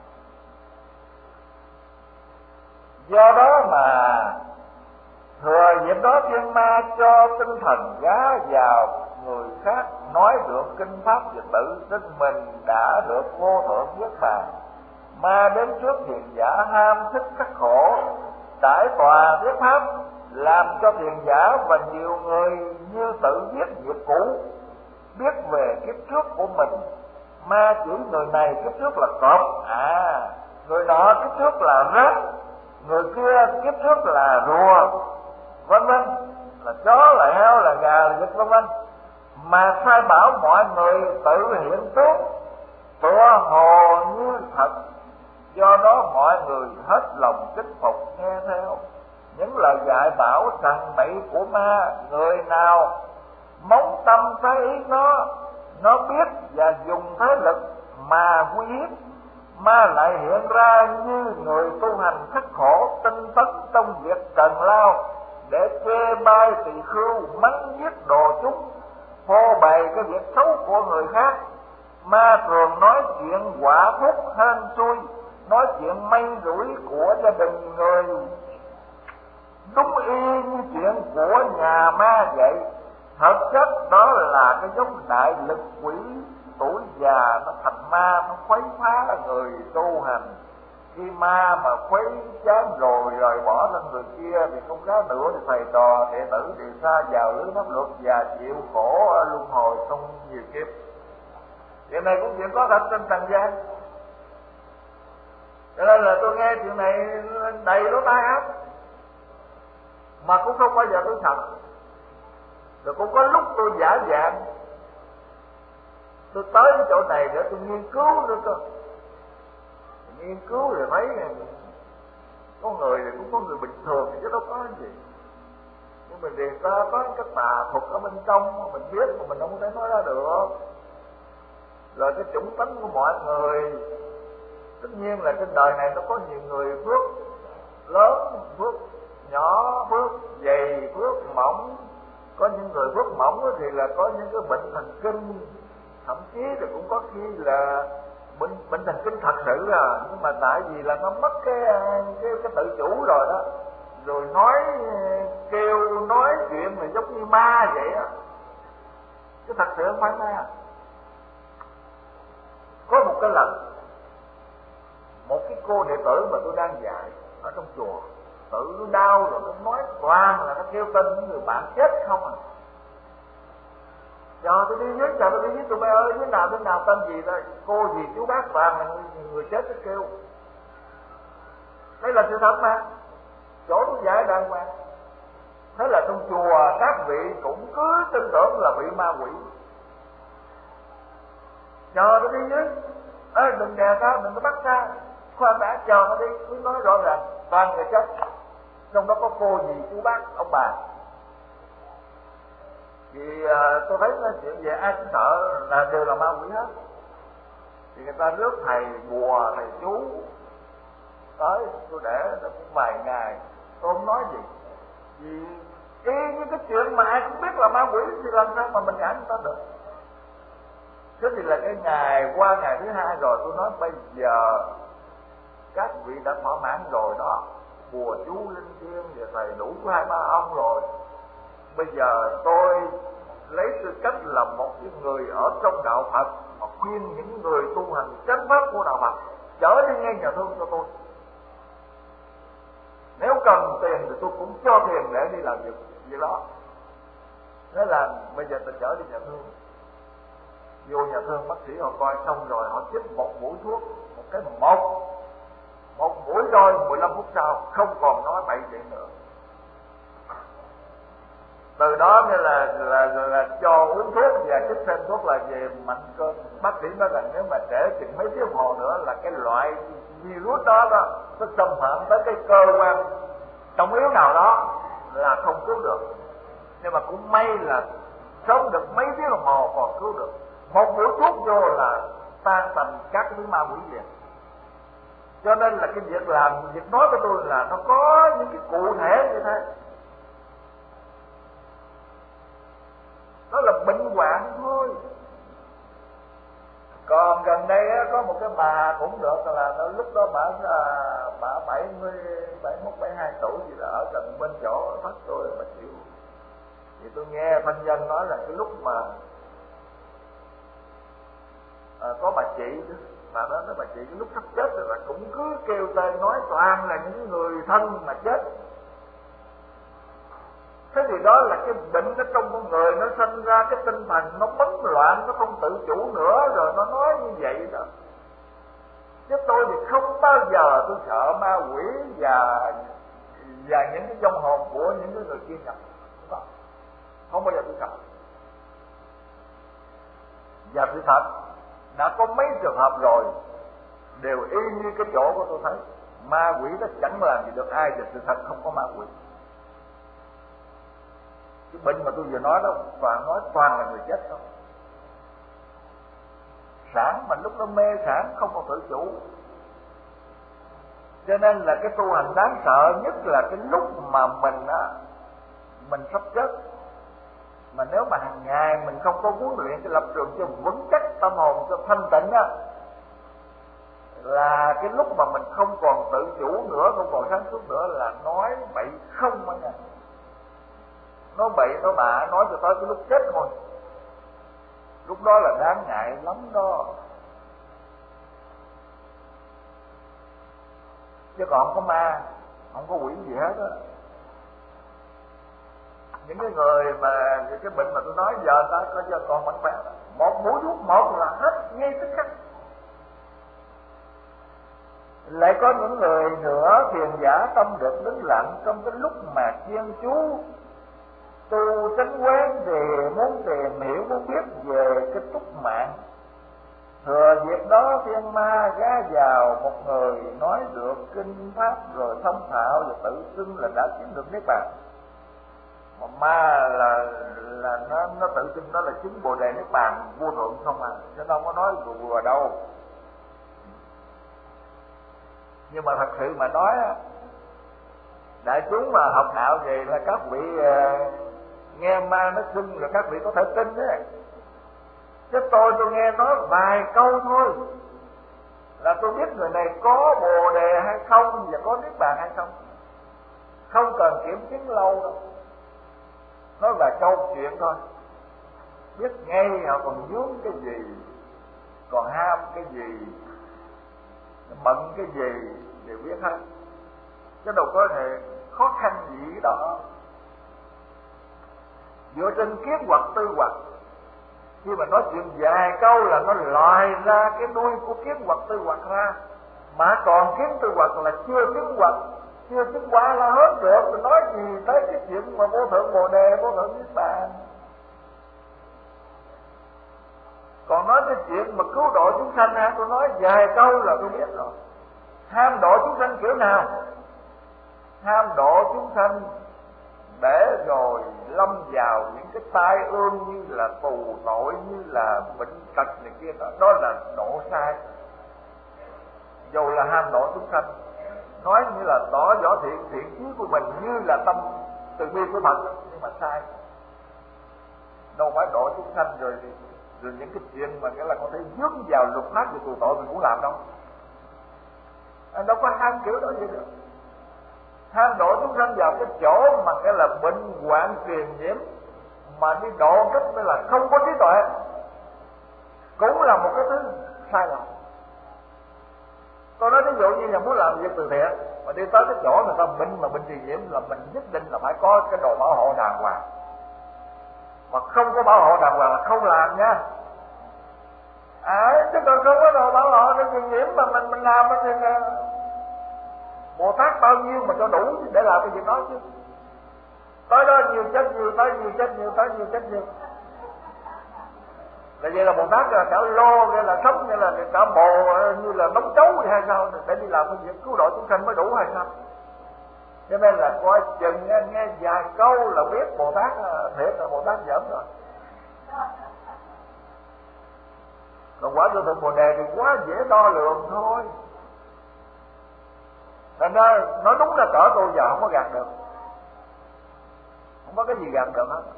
Do đó mà thừa dịp đó thiên ma cho tinh thần gá vào người khác nói được kinh pháp và tự tin mình đã được vô thượng niết bàn. Ma đến trước thiền giả ham thích khắc khổ, trải tòa thuyết pháp, làm cho thiền giả và nhiều người như tự viết nghiệp cũ, biết về kiếp trước của mình. Ma chửi người này kiếp trước là cọp, à người nọ kiếp trước là rác, người kia kiếp trước là rùa, vân vân, là chó, là heo, là gà, là vịt, vân vân. Mà sai bảo mọi người tự hiện tướng, tựa hồ như thật. Do đó mọi người hết lòng chinh phục nghe theo những lời dạy bảo trần bậy của ma. Người nào móng tâm thấy ý nó, nó biết và dùng thế lực mà uy hiếp, ma lại hiện ra như người tu hành khắc khổ tinh tấn trong việc trần lao, để chê bai tỳ khưu, mắng giết đồ chúng, phô bày cái việc xấu của người khác. Ma thường nói chuyện quả phúc hên xui, nói chuyện may rủi của gia đình người, đúng y như chuyện của nhà ma vậy. Thật chất đó là cái giống đại lực quỷ tuổi già nó thành ma, nó khuấy phá người tu hành. Khi ma mà khuấy chán rồi rời bỏ lên người kia thì không có nữa, thì thầy trò đệ tử đều xa vào lưới pháp luật và chịu khổ ở luân hồi trong nhiều kiếp. Chuyện này cũng chuyện có thật trên trần gian. Cho nên là tôi nghe chuyện này đầy lỗ tai óc, mà cũng không bao giờ tôi thật. Rồi cũng có lúc tôi giả dạng, tôi tới chỗ này để tôi nghiên cứu nữa cơ. Nghiên cứu rồi thấy có người thì cũng có người bình thường thì chứ đâu có gì. Nhưng mà điều ta có cái tà thuật ở bên trong mình biết mà mình không thể nói ra được. Rồi cái chủng tánh của mọi người, tất nhiên là trên đời này nó có nhiều người phước lớn, phước nhỏ, phước dày, phước mỏng. Có những người phước mỏng thì là có những cái bệnh thần kinh, thậm chí thì cũng có khi là bệnh bệnh thần kinh thật sự à, nhưng mà tại vì là nó mất cái cái cái tự chủ rồi đó, rồi nói kêu nói chuyện là giống như ma vậy á, chứ thật sự không phải ma. Có một cái lần, một cái cô đệ tử mà tôi đang dạy ở trong chùa, tự nó đau rồi nó nói toàn là nó kêu tên những người bạn chết không à. Chờ tôi đi dưới, chờ tôi đi dưới, tụi bay ơi, dưới nào, dưới nào, tên gì đây, cô gì, chú bác, toàn là người, người chết nó kêu. Đây là sự thật mà, chỗ tôi dạy đàng hoàng. Thế là trong chùa các vị cũng cứ tin tưởng là bị ma quỷ. Chờ tôi đi dưới, ê, đừng đè sao, đừng có bắt ra, khoan đã, chờ nó đi, cứ nói rõ ràng, toàn người chết. Trong đó có cô gì, chú bác, ông bà. Thì à, tôi thấy nói chuyện về ai cũng sợ là đều là ma quỷ hết. Thì người ta rước thầy bùa, thầy chú tới, tôi để cũng vài ngày, tôi không nói gì. Vì y như cái chuyện mà ai cũng biết là ma quỷ thì làm sao mà mình gãi người ta được. Thế thì là cái ngày qua ngày thứ hai rồi, tôi nói bây giờ các vị đã thỏa mãn rồi đó, bùa chú linh thiêng và thầy đủ của hai ba ông rồi. Bây giờ tôi lấy tư cách là một cái người ở trong đạo Phật mà khuyên những người tu hành chánh pháp của đạo Phật chở đi ngay nhà thương cho tôi. Nếu cần tiền thì tôi cũng cho tiền để đi làm việc gì đó. Thế là bây giờ tôi chở đi nhà thương. Vô nhà thương, bác sĩ họ coi xong rồi họ chích một mũi thuốc, một cái một một mũi rồi mười lăm phút sau không còn nói bậy chuyện nữa. Từ đó nên là là, là là cho uống thuốc và chích thêm thuốc là về mạnh cơn. Bác sĩ nói rằng nếu mà trễ chừng mấy tiếng hồ nữa là cái loại virus đó đó nó xâm phạm tới cái cơ quan trọng yếu nào đó là không cứu được. Nhưng mà cũng may là sống được mấy tiếng đồng hồ còn cứu được. Một mũi thuốc vô là tan tành các cái ma quỷ liền. Cho nên là cái việc làm, việc nói của tôi là nó có những cái cụ thể như thế. Đó là bệnh hoạn thôi. Còn gần đây á, có một cái bà cũng được là lúc đó bà bà bảy mươi bảy mốt bảy hai tuổi gì đó, ở gần bên chỗ Pháp tôi mà chịu. Thì tôi nghe thân nhân nói là cái lúc mà à, có bà chị đó, bà đó nói bà chị cái lúc sắp chết rồi là cũng cứ kêu tên nói toàn là những người thân mà chết. Thế thì đó là cái bệnh ở trong con người, nó sinh ra cái tinh thần nó bấn loạn, nó không tự chủ nữa, rồi nó nói như vậy đó. Chứ tôi thì không bao giờ tôi sợ ma quỷ và và những cái vong hồn của những cái người kia nhập. Không, không bao giờ tôi sợ. Và sự thật đã có mấy trường hợp rồi đều y như cái chỗ của tôi thấy, ma quỷ nó chẳng làm gì được ai, và sự thật không có ma quỷ. Cái bệnh mà tôi vừa nói đó toàn nói toàn là người chết không. Sản mà lúc nó mê sản không còn tự chủ. Cho nên là cái tu hành đáng sợ nhất là cái lúc mà mình á, mình sắp chết. Mà nếu mà hàng ngày mình không có huấn luyện cái lập trường cho vững chắc, tâm hồn cho thanh tịnh á, là cái lúc mà mình không còn tự chủ nữa, không còn sáng suốt nữa là nói bậy không mọi người. Nói bậy nói bạ, nói cho tới cái lúc chết thôi. Lúc đó là đáng ngại lắm đó. Chứ còn không có ma, không có quỷ gì hết á. Những cái người mà cái bệnh mà tôi nói giờ ta có giờ còn mạnh khỏe, một mũi thuốc một là hết ngay tức khắc. Lại có những người nữa thiền giả tâm được đứng lặng trong cái lúc mà chuyên chú tu tránh quán thì muốn tìm hiểu muốn biết về cái túc mạng. Thừa việc đó thiên ma gá vào một người nói được kinh pháp rồi thông thạo và tự xưng là đã chiếm được niết bàn. Mà ma là là nó nó tự xưng đó là chứng bồ đề niết bàn vô thượng không à, chứ đâu có nói vừa đâu. Nhưng mà thật sự mà nói á, đại chúng mà học đạo về là các vị uh, nghe ma nó xưng là các vị có thể tin đấy. Chứ tôi tôi nghe nói vài câu thôi là tôi biết người này có bồ đề hay không và có niết bàn hay không. Không cần kiểm chứng lâu đâu, nói vài câu chuyện thôi, biết ngay họ còn vướng cái gì, còn ham cái gì, bận cái gì đều biết hết. Chứ đâu có thể khó khăn gì đó. Dựa trên kiến hoặc tư hoặc, khi mà nói chuyện vài câu là nó lòi ra cái đuôi của kiến hoặc tư hoặc ra. Mà còn kiến tư hoặc là chưa chứng hoặc, chưa chứng quả là hết được. Tôi nói gì tới cái chuyện mà vô thượng bồ đề, vô thượng niết bàn. Còn nói cái chuyện mà cứu độ chúng sanh ha, tôi nói vài câu là tôi biết rồi. Ham độ chúng sanh kiểu nào? Ham độ chúng sanh để rồi lâm vào những cái tai ương như là tù tội, như là bệnh tật này kia đó, đó là độ sai. Dù là ham độ chúng sanh, nói như là tỏ rõ thiện thiện chí của mình như là tâm từ bi của Phật, nhưng mà sai. Đâu phải độ chúng sanh rồi thì rồi những cái chuyện mà cái là có thể dướng vào luật pháp về tù tội mình cũng làm đâu. Anh đâu có ham kiểu đó gì được. Ham độ chúng sanh vào cái chỗ mà cái là bệnh hoạn truyền nhiễm, mà đi độ cách mới là không có trí tuệ, cũng là một cái thứ sai lầm. Tôi nói ví dụ như là muốn làm việc từ thiện mà đi tới cái chỗ người ta bệnh mà bệnh truyền nhiễm là mình nhất định là phải có cái đồ bảo hộ đàng hoàng, mà không có bảo hộ đàng hoàng là không làm nha. À, chứ còn không có đồ bảo hộ cái truyền nhiễm mà mình mình làm thì Bồ Tát bao nhiêu mà cho đủ để làm cái việc đó chứ. Tới đó nhiều chết nhiều, tới nhiều chết nhiều, tới nhiều chết nhiều. Là vậy là Bồ Tát là cả lô, hay là sống, hay là cả bồ, như là đóng chấu hay sao, để đi làm cái việc cứu độ chúng sanh mới đủ hay sao? Cho nên là coi chừng nghe, nghe vài câu là biết Bồ Tát thiệt là Bồ Tát giỡn rồi. Còn quả vô thượng Bồ Đề thì quá dễ đo lường thôi. Thành ra nói đúng là cỡ tôi giờ không có gạt được, không có cái gì gạt được hết.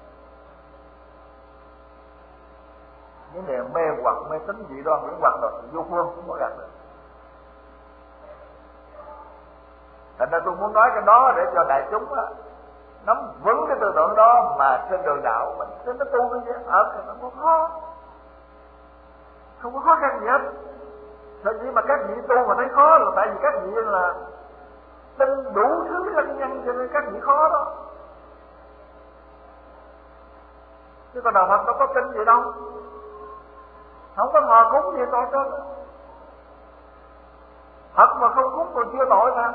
Những điều mê hoặc mê tín dị đoan những hoặc rồi vô phương không có gạt được. Thành ra tôi muốn nói cái đó để cho đại chúng á, nắm vững cái tư tưởng đó mà trên đường đạo mình trên nó tu cái gì ở thì nó không có khó, không có khó khăn gì hết. Thật gì mà các vị tu mà thấy khó là tại vì các vị là tin đủ thứ lăng nhăng cho nên các vị khó đó. Chứ còn đạo Phật đâu có tin gì đâu, không có thờ cúng gì tội cho Phật mà không cúng còn chưa tội mà.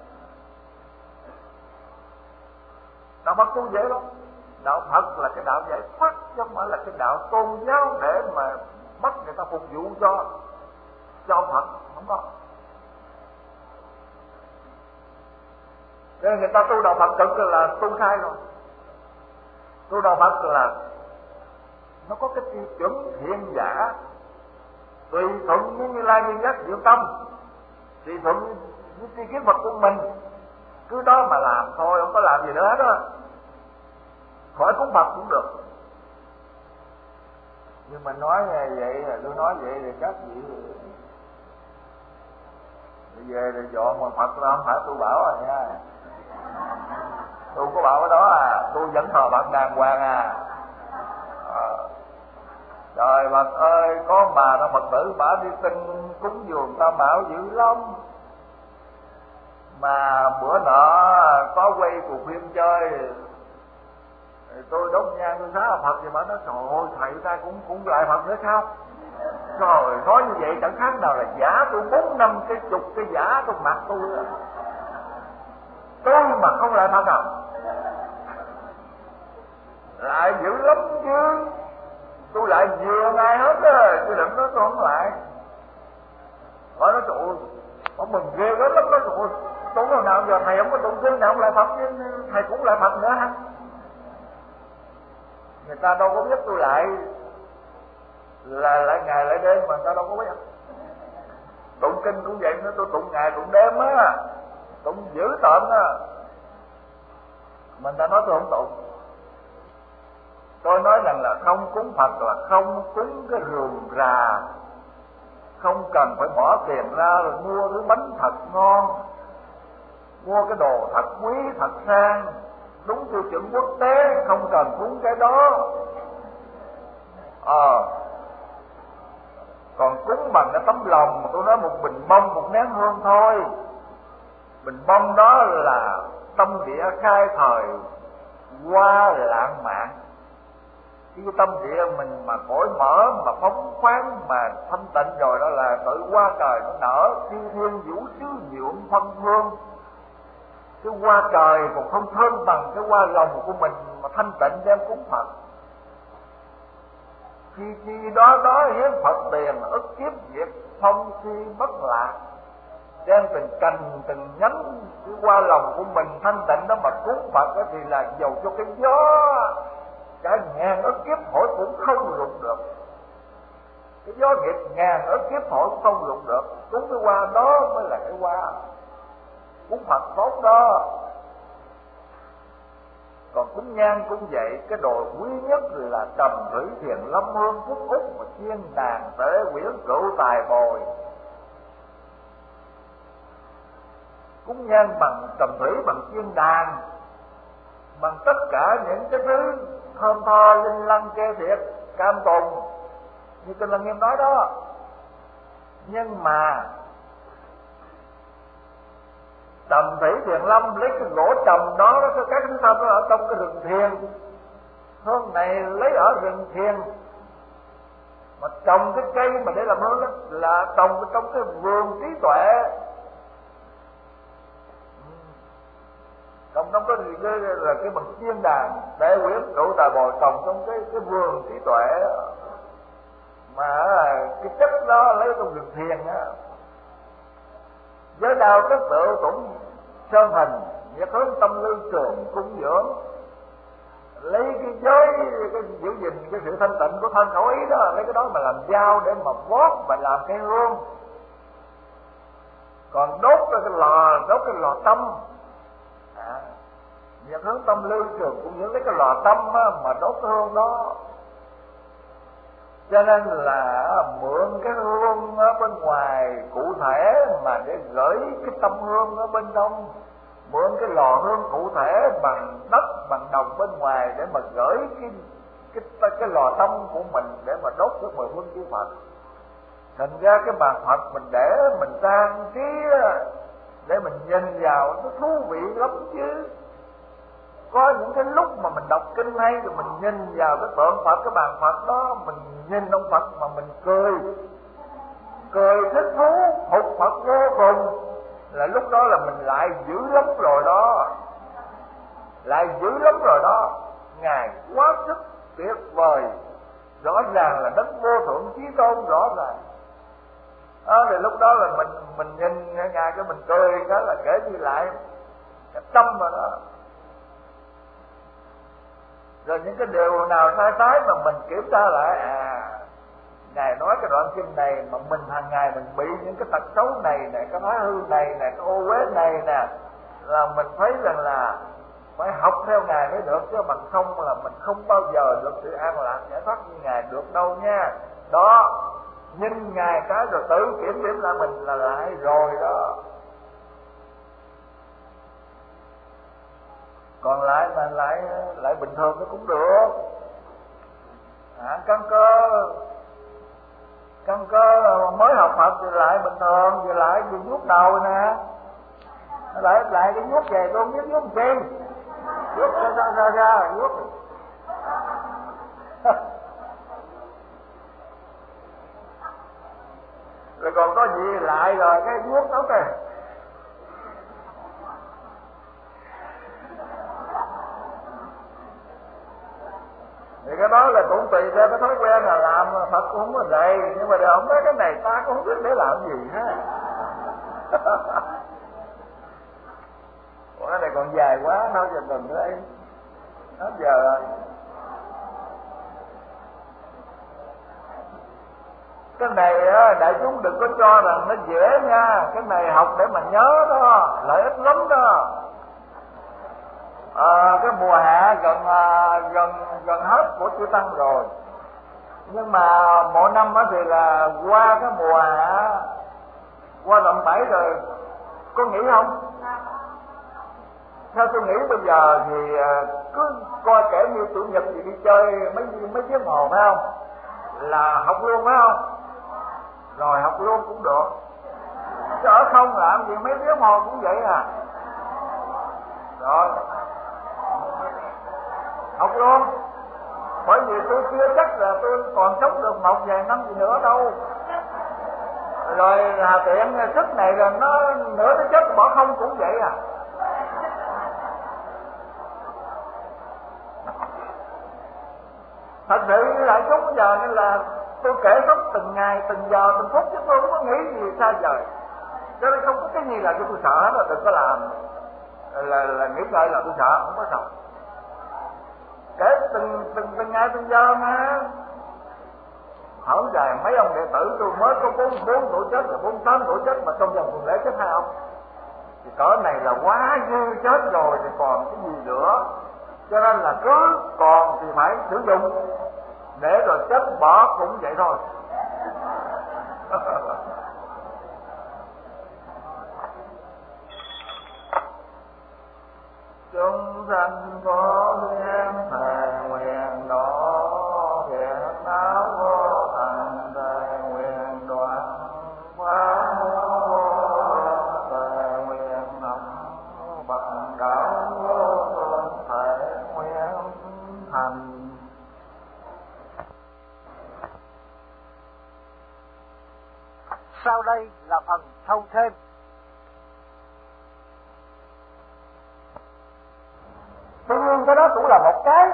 Đạo Phật tu dễ lắm. Đạo Phật là cái đạo giải thoát chứ không phải là cái đạo tôn giáo để mà bắt người ta phục vụ cho cho Phật, không có. Nên người ta tu đạo Phật thực là tu sai rồi. Tu đạo Phật là nó có cái tiêu chuẩn thiện giả, tùy thuận với Như Lai Như Giác Diệu Tâm, tùy thuận với tri kiến Phật của mình, cứ đó mà làm thôi, không có làm gì nữa hết á. Khỏi cúng Phật cũng được. Nhưng mà nói vậy, tôi nói vậy thì các vị về thì dọn mà Phật là không phải tôi bảo rồi nha. Tôi có bảo cái đó à, tôi vẫn thờ Phật đàng hoàng à. à. Trời Phật ơi, có bà nó Phật tử bà đi tin cúng dường Tam Bảo dữ lắm. Mà bữa nọ có quay cuộc phim chơi, tôi đốt nhang tôi xá Phật thì bà nói trời ơi thầy ta cũng cũng lại Phật nữa sao? Trời, nói như vậy chẳng khác nào là giả tôi bốn năm cái chục cái giả trong mặt tôi. Tôi mà không lại Phật nào lại dữ lắm chứ. Tôi lại vừa ngay hết á, tôi đừng nói tôi không lại. Hỏi nó trời ơi, ông mình ghê gớm lắm đó, trời ơi, tôi nào nào giờ thầy không có tụng kinh nào không lại Phật chứ thầy cũng lại Phật nữa hả? Người ta đâu có biết tôi lại là lại ngày lại đêm mà người ta đâu có biết. Tụng kinh cũng vậy nữa, tôi tụng ngày tụng đêm á, tụng dữ tợn á. Mình ta nói tôi không tụng. Tôi nói rằng là không cúng Phật là không cúng cái rườm rà, không cần phải bỏ tiền ra rồi mua cái bánh thật ngon, mua cái đồ thật quý thật sang, đúng tiêu chuẩn quốc tế, không cần cúng cái đó. Ờ à, còn cúng bằng cái tấm lòng mà tôi nói một bình bông một nén hương thôi. Bình bông đó là tâm địa khai thời qua lãng mạn. Cái tâm địa mình mà cởi mở, mà phóng khoáng, mà thanh tịnh rồi đó là tự hoa trời nó nở, thiên thiên vũ sứ nhuộm phân hương. Cái hoa trời còn không thơm bằng cái hoa lòng của mình mà thanh tịnh đem cúng Phật. Khi chi đó đó hiến Phật tiền ức kiếp diệt phong si bất lạc, đem từng cành từng nhánh cái hoa lòng của mình thanh tịnh đó mà cúng Phật đó, thì là dầu cho cái gió cả ngàn ức kiếp hỏi cũng không lụng được. Cái gió nghiệp ngàn ức kiếp hỏi cũng không lụng được. Cúng cái hoa đó mới là cái hoa cúng Phật tốt đó. Còn cúng nhang cũng vậy, cái đồ quý nhất là trầm thủy thiền lâm hương phúc úc mà chiên đàn tế quyển rượu tài bồi. Cúng nhang bằng trầm thủy, bằng chiên đàn, bằng tất cả những cái thứ thơm tho linh lăng kê thiệt cam tùng như Kinh Lăng Nghiêm nói đó. Nhưng mà trầm thủy thiền lâm lấy cái gỗ trầm đó, đó các cái thơm đó ở trong cái rừng thiền, hương này lấy ở rừng thiền. Mà trồng cái cây mà để làm hương đó là trồng trong cái vườn trí tuệ, trồng trong cái gì là cái bằng chiên đàn để quyển rượu tài bồi, trồng trong cái cái vườn trí tuệ mà cái chất đó lấy trong rừng thiền á. Giới đạo các tự cũng sơn hình nhất hướng tâm lưu trường cung dưỡng, lấy cái giới cái giữ gìn cái sự thanh tịnh của thân khẩu ý đó, lấy cái đó mà làm dao để mà vót và làm cái hương. Còn đốt cái lò, đốt cái lò tâm à, nhất hướng tâm lưu trường cung dưỡng, lấy cái lò tâm á, mà đốt cái hương đó. Cho nên là mượn cái hương ở bên ngoài cụ thể mà để gửi cái tâm hương ở bên trong, mượn cái lò hương cụ thể bằng đất bằng đồng bên ngoài để mà gửi cái cái cái lò tâm của mình để mà đốt cái mười phương chư Phật. Thành ra cái bàn Phật mình để mình trang trí để mình nhìn vào nó thú vị lắm chứ. Có những cái lúc mà mình đọc kinh hay rồi mình nhìn vào cái tượng Phật, cái bàn Phật đó, mình nhìn ông Phật mà mình cười, cười thích thú, phục Phật vô cùng, là lúc đó là mình lại dữ lắm rồi đó, lại dữ lắm rồi đó. Ngài quá sức tuyệt vời, rõ ràng là đấng vô thượng chí tôn, rõ ràng. À, thì lúc đó là mình mình nhìn Ngài cái mình cười, đó là kể như lại cái tâm rồi đó. Rồi những cái điều nào sai trái mà mình kiểm tra lại, à Ngài nói cái đoạn kinh này mà mình hàng ngày mình bị những cái tật xấu này nè, cái thói hư này nè, cái ô uế này nè, là mình thấy rằng là phải học theo Ngài mới được, chứ bằng không là mình không bao giờ được sự an lạc giải thoát như Ngài được đâu nha. Đó, nhìn Ngài cái rồi tự kiểm điểm lại mình là lại rồi đó. Còn lại mà lại lại bình thường nó cũng được. À, căn cơ căn cơ mới học Phật thì lại bình thường, thì lại vừa vuốt đầu nè, lại lại cái vuốt về tôi không biết vuốt chi, vuốt ra ra ra ra vuốt. Rồi còn có gì lại rồi cái vuốt đó kìa. Thì cái đó là cũng tùy theo cái thói quen là làm, Phật cũng không có dạy, nhưng mà ông nói cái này ta cũng không biết để làm gì hết. Ủa cái này còn dài quá, thôi giờ đừng nữa em, hết giờ rồi. Cái này á, đại chúng đừng có cho rằng nó dễ nha, cái này học để mà nhớ đó, lợi ích lắm đó. À, cái mùa hạ gần gần gần hết của chư tăng rồi, nhưng mà mỗi năm đó thì là qua cái mùa hạ, qua đoạn bảy rồi, có nghĩ không? Theo tôi nghĩ bây giờ thì cứ coi kẻ như chủ nhật thì đi chơi mấy mấy tiếng hồ phải không, là học luôn phải không, rồi học luôn cũng được, chứ ở không làm gì mấy tiếng hồ cũng vậy à. Rồi học luôn, bởi vì tôi chưa chắc là tôi còn sống được một vài năm gì nữa đâu. Rồi hà tiện sức này rồi nó nửa nó chết bỏ không cũng vậy à. Thật sự lại chúng giờ nên là tôi kể hết từng ngày, từng giờ, từng phút, chứ tôi không có nghĩ gì xa vời. Cho nên không có cái gì là tôi sợ hết, là đừng có làm là, là nghĩ ngợi là tôi sợ, không có sợ. Kể từng từng từng ngày từng giờ mà. Hỏi dài mấy ông đệ tử tôi mới có bốn bốn tuổi chết rồi, bốn tám tuổi chết mà trong vòng tuần lễ chết hai ông. Thì cỡ này là quá dư chết rồi thì còn cái gì nữa. Cho nên là cứ còn thì phải sử dụng, để rồi chết bỏ cũng vậy thôi. Chúng sanh có duyên thề nguyện đó, hiện áo vô thành thề nguyện đoạn, quá vô thề nguyện nằm, bậc đạo vô thề nguyện thành. Sau đây là phần thâu thêm. Tuy nhiên cái đó cũng là một cái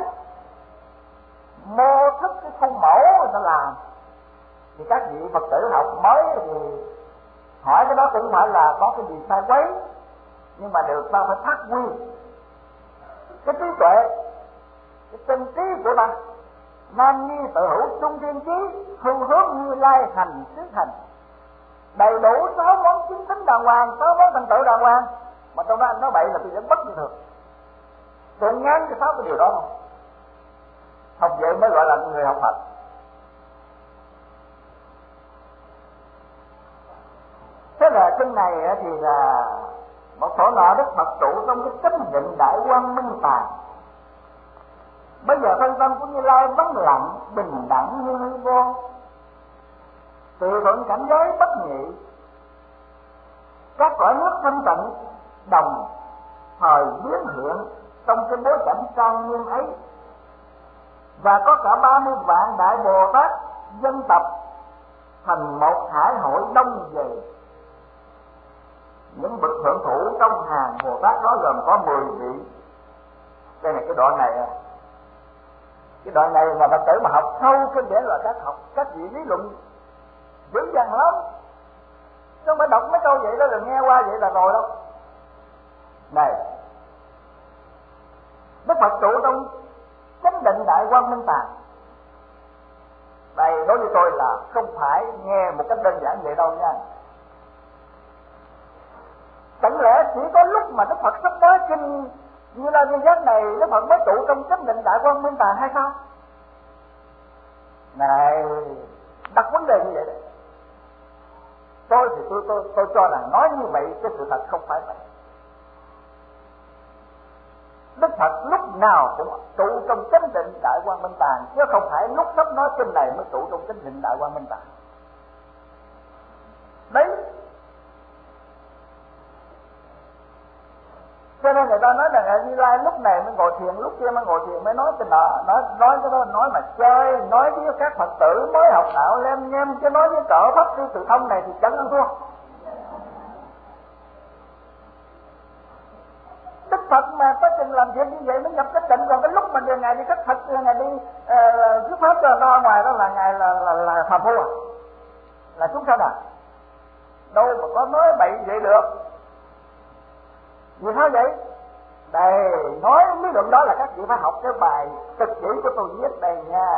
mô thức, cái khuôn mẫu người ta làm. Thì các vị Phật tử học mới thì hỏi cái đó cũng không phải là có cái gì sai quấy, nhưng mà được ta phải phát huy cái trí tuệ, cái tinh trí của ta. Nam nhi tự hữu trung thiên trí, hưu hướng Như Lai hành xứ hành. Đầy đủ sáu món chính tính đàng hoàng, sáu món thành tựu đàng hoàng, mà trong đó anh nói bậy là tôi sẽ bất như thường. Tôi ngán cái sáu cái điều đó không? Học vậy mới gọi là người học Phật. Thế là chân này thì là một thổ nọ Đức Phật trụ trong cái chánh định đại quang minh tàng. Bây giờ thân tâm của Như Lai vắng lặng, bình đẳng như hư vô, tùy thuận cảnh giới bất nhị. Các cõi nước thanh tịnh đồng thời biến hiện trong cái bối cảnh trang nghiêm ấy, và có cả ba mươi vạn đại Bồ Tát dân tập thành một hải hội đông về. Những bậc thượng thủ trong hàng Bồ Tát đó gồm có mười vị. Đây là cái đoạn này, cái đoạn này mà Phật tử mà học sâu cái nghĩa là các học các vị lý luận dữ dằn lắm, chứ không phải đọc mấy câu vậy đó rồi nghe qua vậy là rồi đâu. Này, Đức Phật trụ trong chánh định đại quang minh tàng. Đây đối với tôi là không phải nghe một cách đơn giản vậy đâu nha. Chẳng lẽ chỉ có lúc mà Đức Phật sắp nói kinh Như Lai Như Giác này Đức Phật mới trụ trong chánh định đại quang minh tàng hay sao? Này, đặt vấn đề như vậy đấy. Tôi thì tôi tôi tôi cho rằng nói như vậy cái sự thật không phải vậy. Đức Phật lúc nào cũng trụ trong chánh định đại quang minh tàng, chứ không phải lúc sắp nói kinh này mới trụ trong chánh định đại quang minh tàng. Đấy. Cho nên người ta nói là Ngài Như Lai lúc này mới ngồi thiền, lúc kia mới ngồi thiền, mới nói cái nọ, nói nói cái đó nói mà chơi, nói với các Phật tử mới học đạo lem nhem, chứ nói với cỡ pháp sư tự thông này thì chẳng ăn thua. Đức Phật mà quá trình làm việc như vậy mới nhập cái tịnh, còn cái lúc mà Ngài đi khất thực, Ngài đi thuyết pháp ra ngoài đó là Ngài là là, là phàm phu à, là chúng sanh à, đâu mà có nói bậy vậy được. Vì sao vậy? Đây, nói lý luận đó là các vị phải học cái bài thực chỉ của tôi viết đây nha.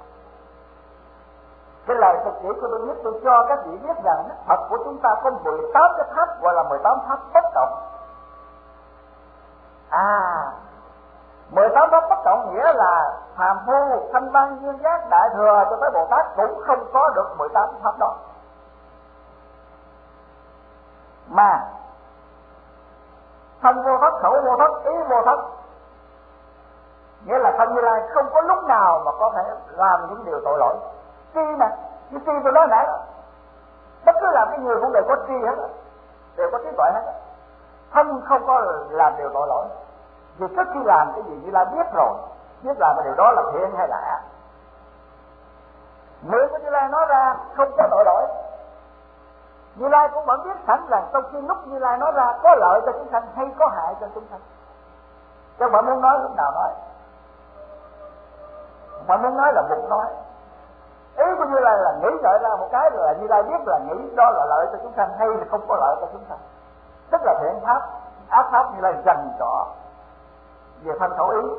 Cái lời thực chỉ của tôi viết tôi cho các vị biết rằng Đức Phật của chúng ta có mười tám cái pháp gọi là mười tám pháp bất cộng. À, mười tám pháp bất cộng nghĩa là phàm phu, thanh văn, duyên giác, đại thừa cho tới Bồ Tát cũng không có được mười tám pháp đó. Mà thân vô thất, khẩu vô thất, ý vô thất, nghĩa là thân Như Lai không có lúc nào mà có thể làm những điều tội lỗi. Tri mà, như tri tôi nói nãy, bất cứ làm cái người cũng đều có tri hết, đều có trí tuệ hết. Thân không có làm điều tội lỗi, vì trước khi làm cái gì Như Lai biết rồi, biết làm cái điều đó là thiện hay là ác. Miệng của Như Lai nói ra không có tội lỗi. Như Lai cũng vẫn biết sẵn rằng trong khi lúc Như Lai nói ra có lợi cho chúng sanh hay có hại cho chúng sanh. Chứ bạn muốn nói lúc nào nói, bạn muốn nói là một nói. Ý của Như Lai là nghĩ lợi ra một cái là Như Lai biết là nghĩ đó là lợi cho chúng sanh hay là không có lợi cho chúng sanh. Tức là thiện pháp, ác pháp Như Lai dành trọ về thân khẩu ý.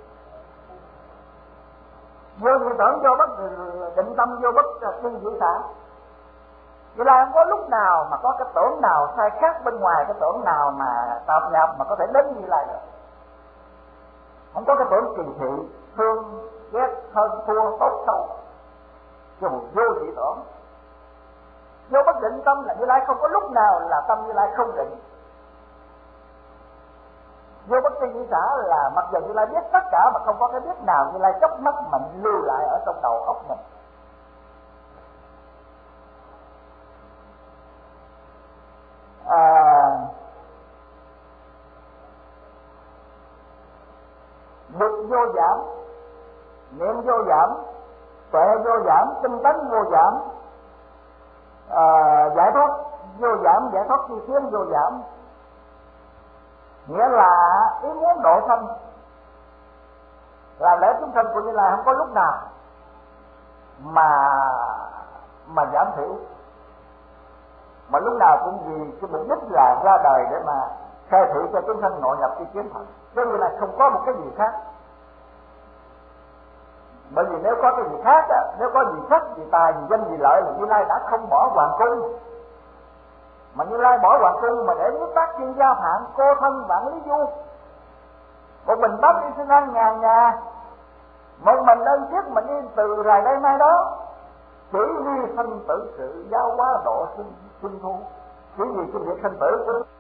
Vô như tưởng vô bất định tâm, vô bất thiên dĩ sản. Vậy là không có lúc nào mà có cái tưởng nào sai khác bên ngoài cái tưởng nào mà tạp nhập mà có thể đến Như Lai được. không có cái tưởng kỳ thị, thương ghét hơn thua tốt xấu, cho một vô dị tưởng. Vô bất định tâm là Như Lai không có lúc nào là tâm Như Lai không định. Vô bất tri di xã là mặc dù Như Lai biết tất cả mà không có cái biết nào Như Lai chớp mắt mà lưu lại ở trong đầu óc mình. À, lực vô giảm, niệm vô giảm, tuệ vô giảm, tinh tấn vô giảm, à, giải thoát vô giảm, giải thoát chi kiến vô giảm. Nghĩa là ý muốn độ sanh, là lẽ chúng sanh của Như Lai không có lúc nào mà mà giảm thiểu, mà lúc nào cũng vì cái mục đích là ra đời để mà khai thị cho chúng sanh nội nhập chi kiến Phật, cho nên là không có một cái gì khác. Bởi vì nếu có cái gì khác á, nếu có gì sắc, gì tài, gì danh, gì lợi là Như Lai đã không bỏ hoàng cung. Mà Như Lai bỏ hoàng cung mà để nước tác chuyên gia hạn, cô thân vạn lý du, một mình bắt đi sinh ăn ngàn nhà, một mình đơn chiếc mà đi từ rài đây mai đó, chỉ vì sanh tử sự giáo hóa độ sinh sinh thu, chỉ vì cái việc sanh tử của